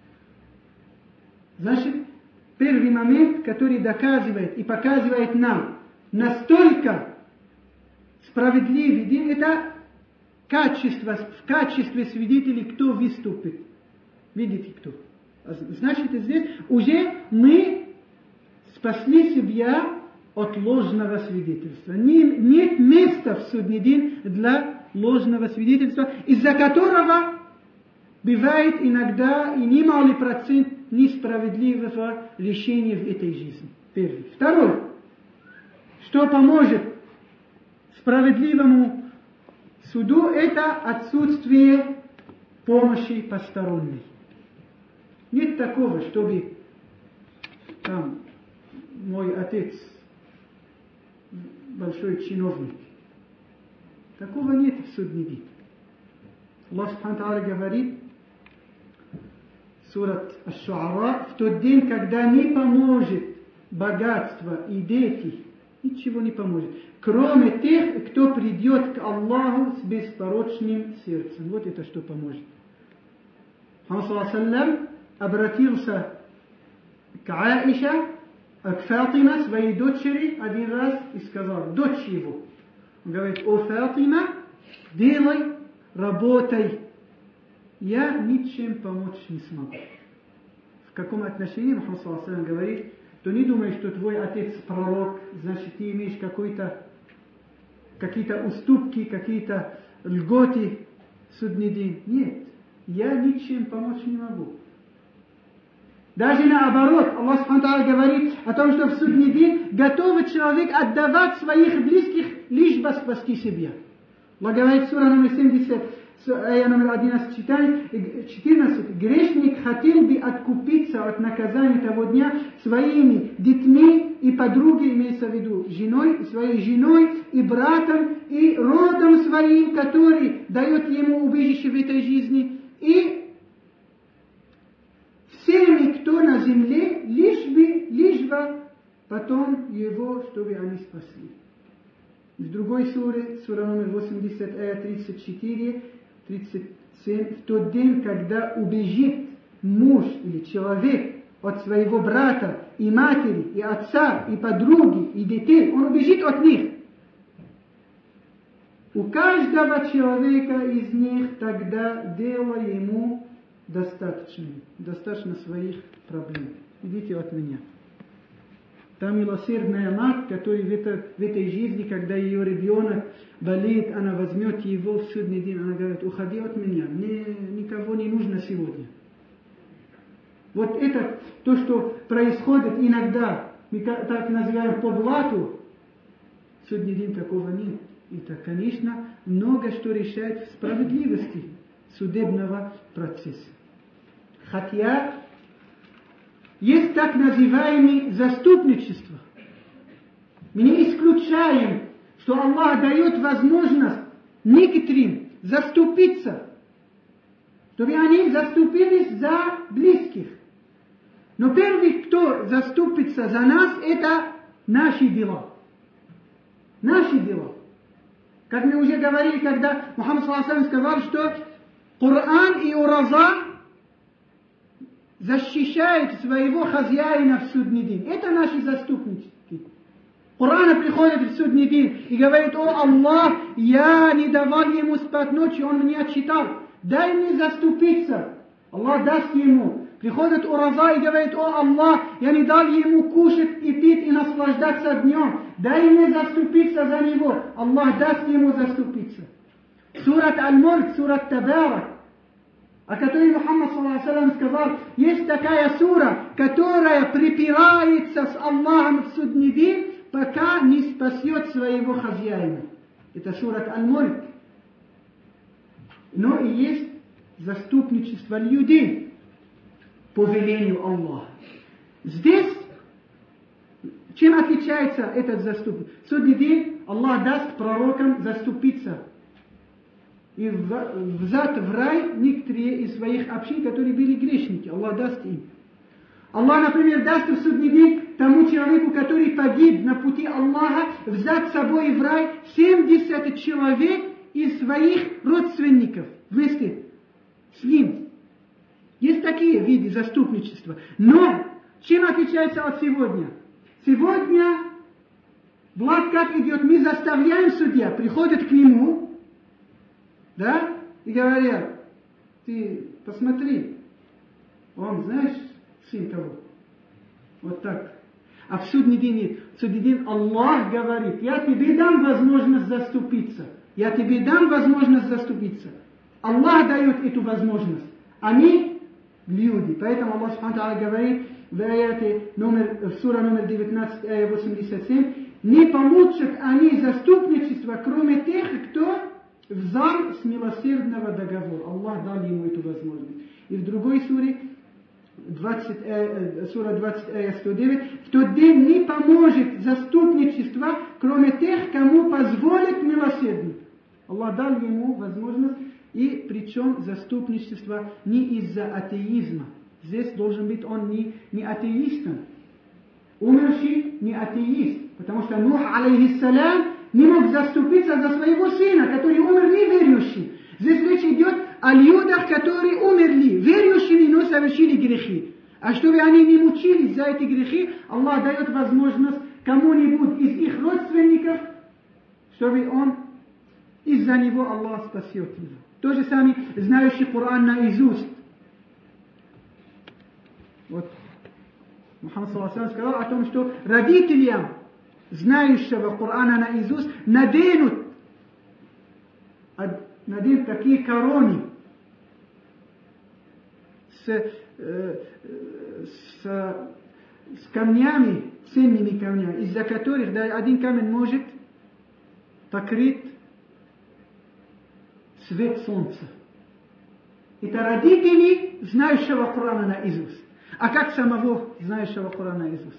Значит, первый момент, который доказывает и показывает нам, настолько справедливый день, это качество, в качестве свидетелей, кто выступит. Видите, кто? Значит, здесь уже мы спасли себя от ложного свидетельства. Нет места в судный день для ложного свидетельства, из-за которого бывает иногда и немалый процент несправедливого решения в этой жизни. Первый. Второй. Что поможет справедливому суду, это отсутствие помощи посторонней. Нет такого, чтобы там мой отец большой чиновник. Такого нет в судный день. Аллах Субхану Тааля говорит, сурат Аш-Шуара, в тот день, когда не поможет богатство и дети, ничего не поможет, кроме тех, кто придет к Аллаху с беспорочным сердцем. Вот это что поможет. Мухаммад саллаллаху обратился к Аиша, к Фатиме, своей дочери, один раз и сказал, дочь его, он говорит, о Фатима, делай, работай, я ничем помочь не смогу. В каком отношении Мухаммад саллаллаху говорит, то не думай, что твой отец пророк, значит, ты имеешь какой-то, какие-то уступки, какие-то льготы в судный день. Нет, я ничем помочь не могу. Даже наоборот, Аллах Субхану Тааля говорит о том, что в судный день готовый человек отдавать своих близких, лишь бы спасти себя. Аллах говорит, сура номер семьдесят, ая номер одиннадцать, четырнадцать, грешник хотел бы откупиться от наказания того дня своими детьми и подругой, имеется в виду женой, своей женой и братом и родом своим, который дает ему убежище в этой жизни, и всеми, кто на земле, лишь бы, лишь бы потом его, чтобы они спасли. В другой суре, сура номер восемьдесят, ая тридцать четыре, тридцать семь, в тот день, когда убежит муж или человек от своего брата и матери, и отца, и подруги, и детей, он убежит от них. У каждого человека из них тогда дело ему достаточно, достаточно своих проблем. Идите от меня. та милосердная мать, которая в, это, в этой жизни, когда ее ребенок болеет, она возьмет его в судный день, она говорит: уходи от меня, мне никого не нужно сегодня. Вот это то, что происходит иногда, мы так называем по блату, в судный день такого нет. Это, конечно, много что решает в справедливости судебного процесса. Хотя есть так называемое заступничество. Мы не исключаем, что Аллах дает возможность некоторым заступиться, чтобы они заступились за близких. Но первый, кто заступится за нас, это наши дела. Наши дела. Как мы уже говорили, когда Мухаммад саллаллаху алейхи ва саллям сказал, что Коран и ураза защищают своего хозяина в судный день. Это наши заступники. Коран приходит в судный день и говорит: о Аллах, я не давал ему спать ночью, он мне отчитал. Дай мне заступиться. Аллах даст ему. Приходит ураза и говорит: о Аллах, я не дал ему кушать и пить и наслаждаться днем. Дай мне заступиться за него. Аллах даст ему заступиться. Сурат Аль-Мульк, сурат Табарак, о которой Мухаммад саллаллаху алейхи ва саллям сказал: есть такая сура, которая припирается с Аллахом в судный день, пока не спасет своего хозяина. Это сурат Аль-Мульк. Но и есть заступничество людей по велению Аллаха. Здесь чем отличается этот заступник? В судный день Аллах даст пророкам заступиться и взять в рай некоторые из своих общин, которые были грешники. Аллах даст им. Аллах, например, даст в судный день тому человеку, который погиб на пути Аллаха, взять с собой в рай семьдесят человек из своих родственников вместе с ним. Есть такие виды заступничества. Но чем отличается от сегодня? Сегодня власть как идет? Мы заставляем судья, приходят к нему, да, и говорят: ты посмотри, он, знаешь, сын того. Вот так. А в судный день нет. В судный день Аллах говорит: я тебе дам возможность заступиться. Я тебе дам возможность заступиться. Аллах дает эту возможность. Они люди. Поэтому Аллах Субхану ва Тааля говорит в аяте номер, в сура номер девятнадцать, ая восемьдесят семь: не получат они заступничество, кроме тех, кто взял с милосердного договора. Аллах дал ему эту возможность. И в другой суре, двадцать, э, сура двадцать, ая сто девять: в тот день не поможет заступничество, кроме тех, кому позволит милосердник. Аллах дал ему возможность, и причем заступничество не из-за атеизма. Здесь должен быть он не, не атеистом. Умерший не атеист, потому что Нух, алейхиссалям, не мог заступиться за своего сына, который умер неверующий. Здесь речь идет о людях, которые умерли верующими, но совершили грехи. А чтобы они не мучились за эти грехи, Аллах дает возможность кому-нибудь из их родственников, чтобы он, из-за него Аллах спасет его. То же самое знающий Коран наизусть. Вот Мухаммад саллаллаху алейхи ва саллям сказал о том, что родителям знающего Корана наизусть наденут, наденут такие короны с, э, с, с камнями, ценными камнями, из-за которых да, один камень может покрыть свет солнца. Это родители знающего Корана наизусть. А как самого знающего Корана наизусть?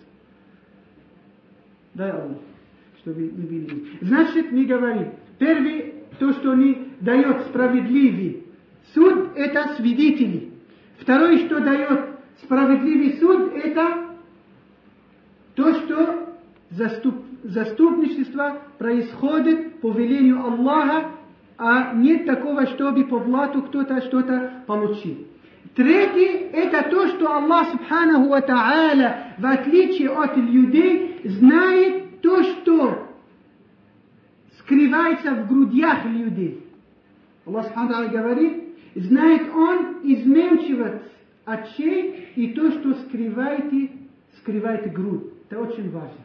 Дай Аллах, чтобы не были. Значит, мы говорим, первый, то, что не дает справедливый суд, это свидетели. Второе, что дает справедливый суд, это то, что заступ, заступничество происходит по велению Аллаха, а нет такого, чтобы по блату кто-то что-то получил. Третье, это то, что Аллах Субханаху ва Тааля, в отличие от людей, знает то, что скрывается в грудях людей. Аллах Субханаху ва Тааля говорит: знает Он изменчивость очей и то, что скрываете, скрываете грудь. Это очень важно.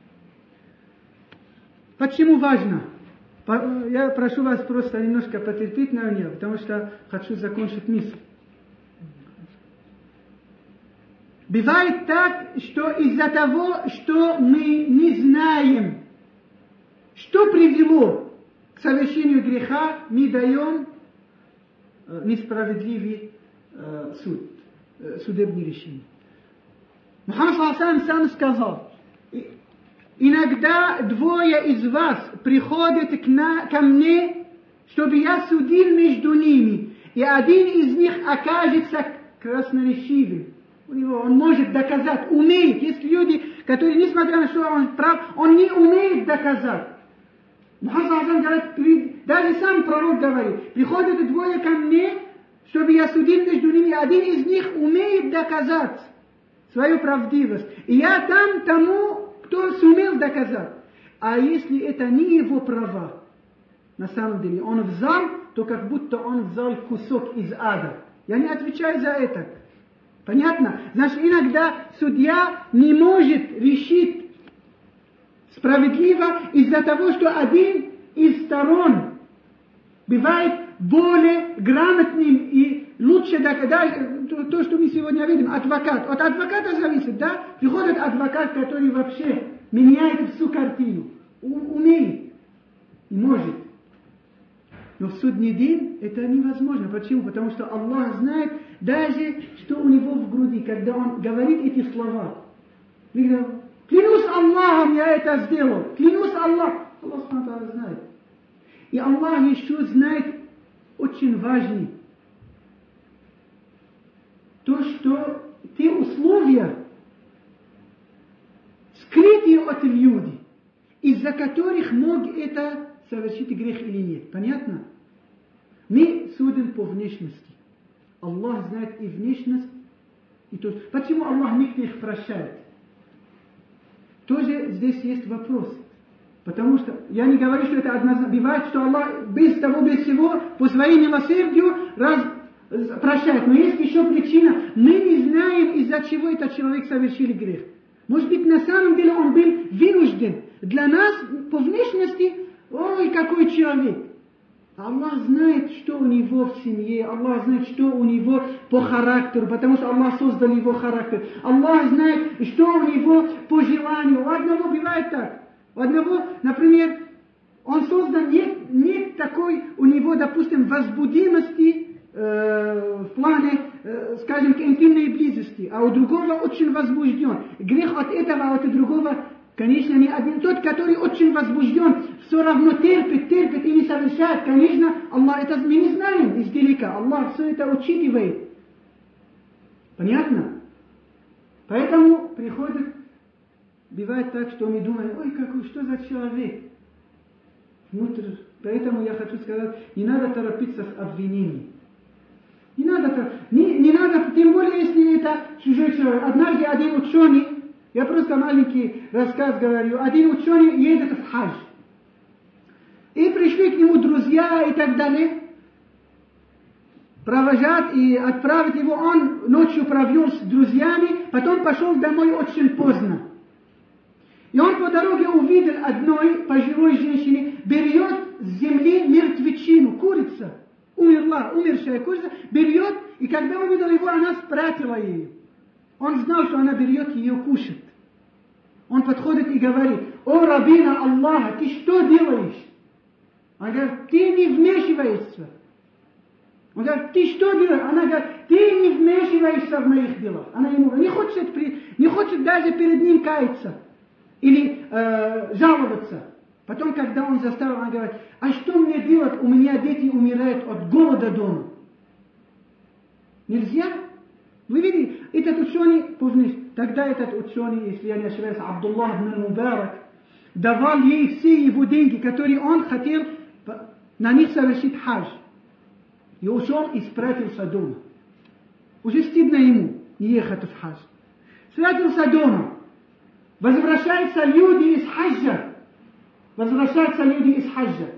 Почему важно? Я прошу вас просто немножко потерпеть на меня, потому что хочу закончить мысль. Бывает так, что из-за того, что мы не знаем, что привело к совершению греха, мы даем несправедливый э, суд, э, судебное решение. Мухаммад сам сказал, иногда двое из вас приходят к на, ко мне, чтобы я судил между ними, и один из них окажется красноречивым. У него он может доказать, умеет. Есть люди, которые, несмотря на что он прав, он не умеет доказать. Мухаммад говорит, даже сам пророк говорит, приходят двое ко мне, чтобы я судил между ними, один из них умеет доказать свою правдивость. И я дам тому, кто сумел доказать. А если это не его права, на самом деле, он взял, то как будто он взял кусок из ада. Я не отвечаю за это. Понятно? Значит, иногда судья не может решить справедливо из-за того, что один из сторон бывает более грамотным и лучше доказать. То, что мы сегодня видим, адвокат. От адвоката зависит, да? Приходит адвокат, который вообще меняет всю картину. Умеет. И может. Но в судный день это невозможно. Почему? Потому что Аллах знает даже, что у него в груди, когда он говорит эти слова. Клянусь Аллахом, я это сделал. Клянусь Аллахом. Аллах знает. И Аллах еще знает очень важный. То, что те условия, скрытые от людей, из-за которых мог это совершить грех или нет. Понятно? Мы судим по внешности. Аллах знает и внешность, и то. Почему Аллах некоторых прощает? Тоже здесь есть вопрос. Потому что, я не говорю, что это однозначно. Бывает, что Аллах без того, без всего, по своей милосердию раз, прощает. Но есть еще причина. Мы не знаем, из-за чего этот человек совершил грех. Может быть, на самом деле он был вынужден. Для нас, по внешности, ой, какой человек. Аллах знает, что у него в семье, Аллах знает, что у него по характеру, потому что Аллах создал его характер. Аллах знает, что у него по желанию. У одного бывает так. У одного, например, он создан, нет, нет такой у него, допустим, возбудимости э, в плане, э, скажем, к интимной близости, а у другого очень возбужден. Грех от этого, а от другого, конечно, не один. Тот, который очень возбужден, все равно терпит, терпит и не совершает. Конечно, Аллах, это мы не знаем издалека. Аллах все это учитывает. Понятно? Поэтому приходит, бывает так, что мы думаем, ой, какой, что за человек? Внутрь. Поэтому я хочу сказать, не надо торопиться с обвинением. Не надо, не, не надо, тем более, если это чужой человек. Однажды один ученый, я просто маленький рассказ говорю, один ученый едет в хадж. И пришли к нему друзья и так далее, провожать и отправить его. Он ночью провел с друзьями, потом пошел домой очень поздно. И он по дороге увидел одной пожилой женщине, берет с земли мертвечину, курица, умерла, умершая курица, берет, и когда увидел его, она спрятала ее. Он знал, что она берет ее кушать. Он подходит и говорит, о, рабина Аллаха, ты что делаешь? Он говорит, ты не вмешиваешься. Он говорит, ты что делаешь? Она говорит, ты не вмешиваешься в моих делах. Она ему не хочет, не хочет даже перед ним каяться или э, жаловаться. Потом, когда он заставил, она говорит, а что мне делать? У меня дети умирают от голода дома. Нельзя? Вы видите, этот ученый, помните, тогда этот ученый, если я не ошибаюсь, Абдуллах ибн Мубарак, давал ей все его деньги, которые он хотел на них совершить хадж. И ушел и спрятался дома. Уже стыдно ему не ехать в хадж. Спрятался дома. Возвращаются люди из хаджа. Возвращаются люди из хаджа.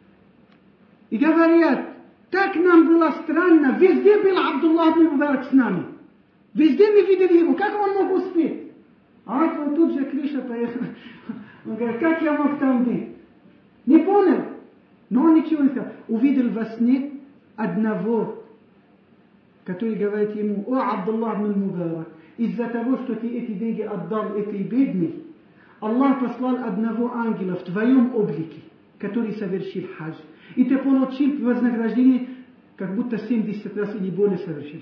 И говорят, так нам было странно. Везде был Абдуллах ибн Мубарак с нами. Везде мы видели его. Как он мог успеть? А вот тут же крыша поехала. Он говорит, как я мог там быть? Не понял. Но он ничего не сказал. Увидел во сне одного, который говорит ему: о, Абдуллах ибн Мубарак, из-за того, что ты эти деньги отдал этой бедной, Аллах послал одного ангела в твоем облике, который совершил хадж. И ты получил вознаграждение, как будто семьдесят раз или более совершил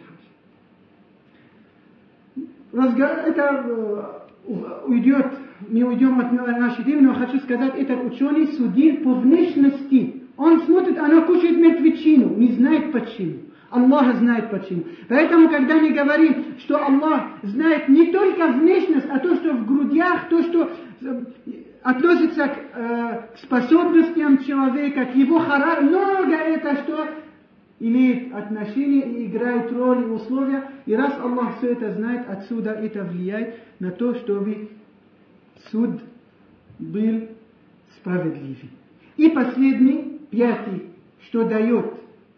хадж. Это уйдет, мы уйдем от нашей темы, но хочу сказать, этот ученый судил по внешности. Он смотрит, она кушает мертвечину, не знает почему. Аллах знает почему. Поэтому, когда мы говорим, что Аллах знает не только внешность, а то, что в грудях, то, что относится к, э, к способностям человека, к его характеру, много это, что имеет отношение и играет роль и условия. И раз Аллах все это знает, отсюда это влияет на то, чтобы суд был справедливый. И последний, пятый, что дает,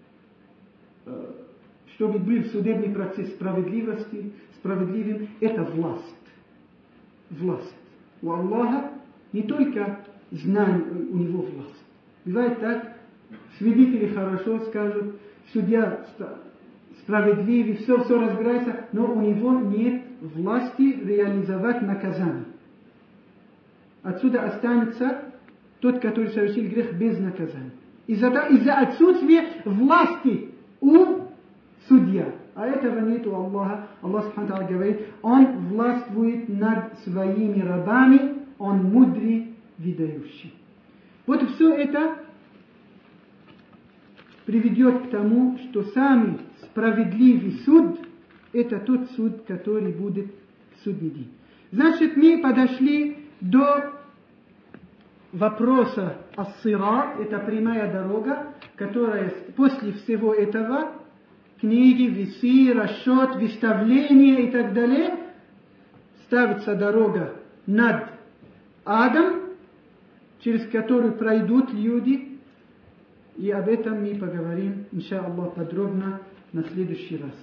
чтобы был судебный процесс справедливости, справедливым, это власть. Власть. У Аллаха не только знание, у него власть. Бывает так, свидетели хорошо скажут, судья справедливый, все, все разбирается, но у него нет власти реализовать наказание. Отсюда останется тот, который совершил грех без наказания. Из-за, из-за отсутствия власти у судья. А этого нет у Аллаха. Аллах Субхану говорит, он властвует над своими рабами, он мудрый, видающий. Вот все это приведет к тому, что самый справедливый суд – это тот суд, который будет в судный день. Значит, мы подошли до вопроса ас-сират, это прямая дорога, которая после всего этого, книги, весы, расчет, выставление и так далее, ставится дорога над адом, через которую пройдут люди. И об этом мы поговорим, инша'Аллах, подробно на следующий раз.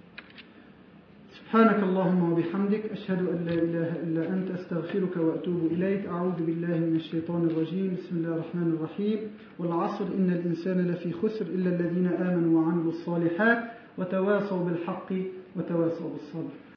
سبحانك اللهم وبحمدك أشهد أن لا إله إلا أنت أستغفرك وأتوب إليك أعوذ بالله من الشيطان الرجيم بسم الله الرحمن الرحيم والعصر إن الإنسان لفي خسر إلا الذين آمنوا وعملوا الصالحات وتواصوا بالحق وتواصوا بالصبر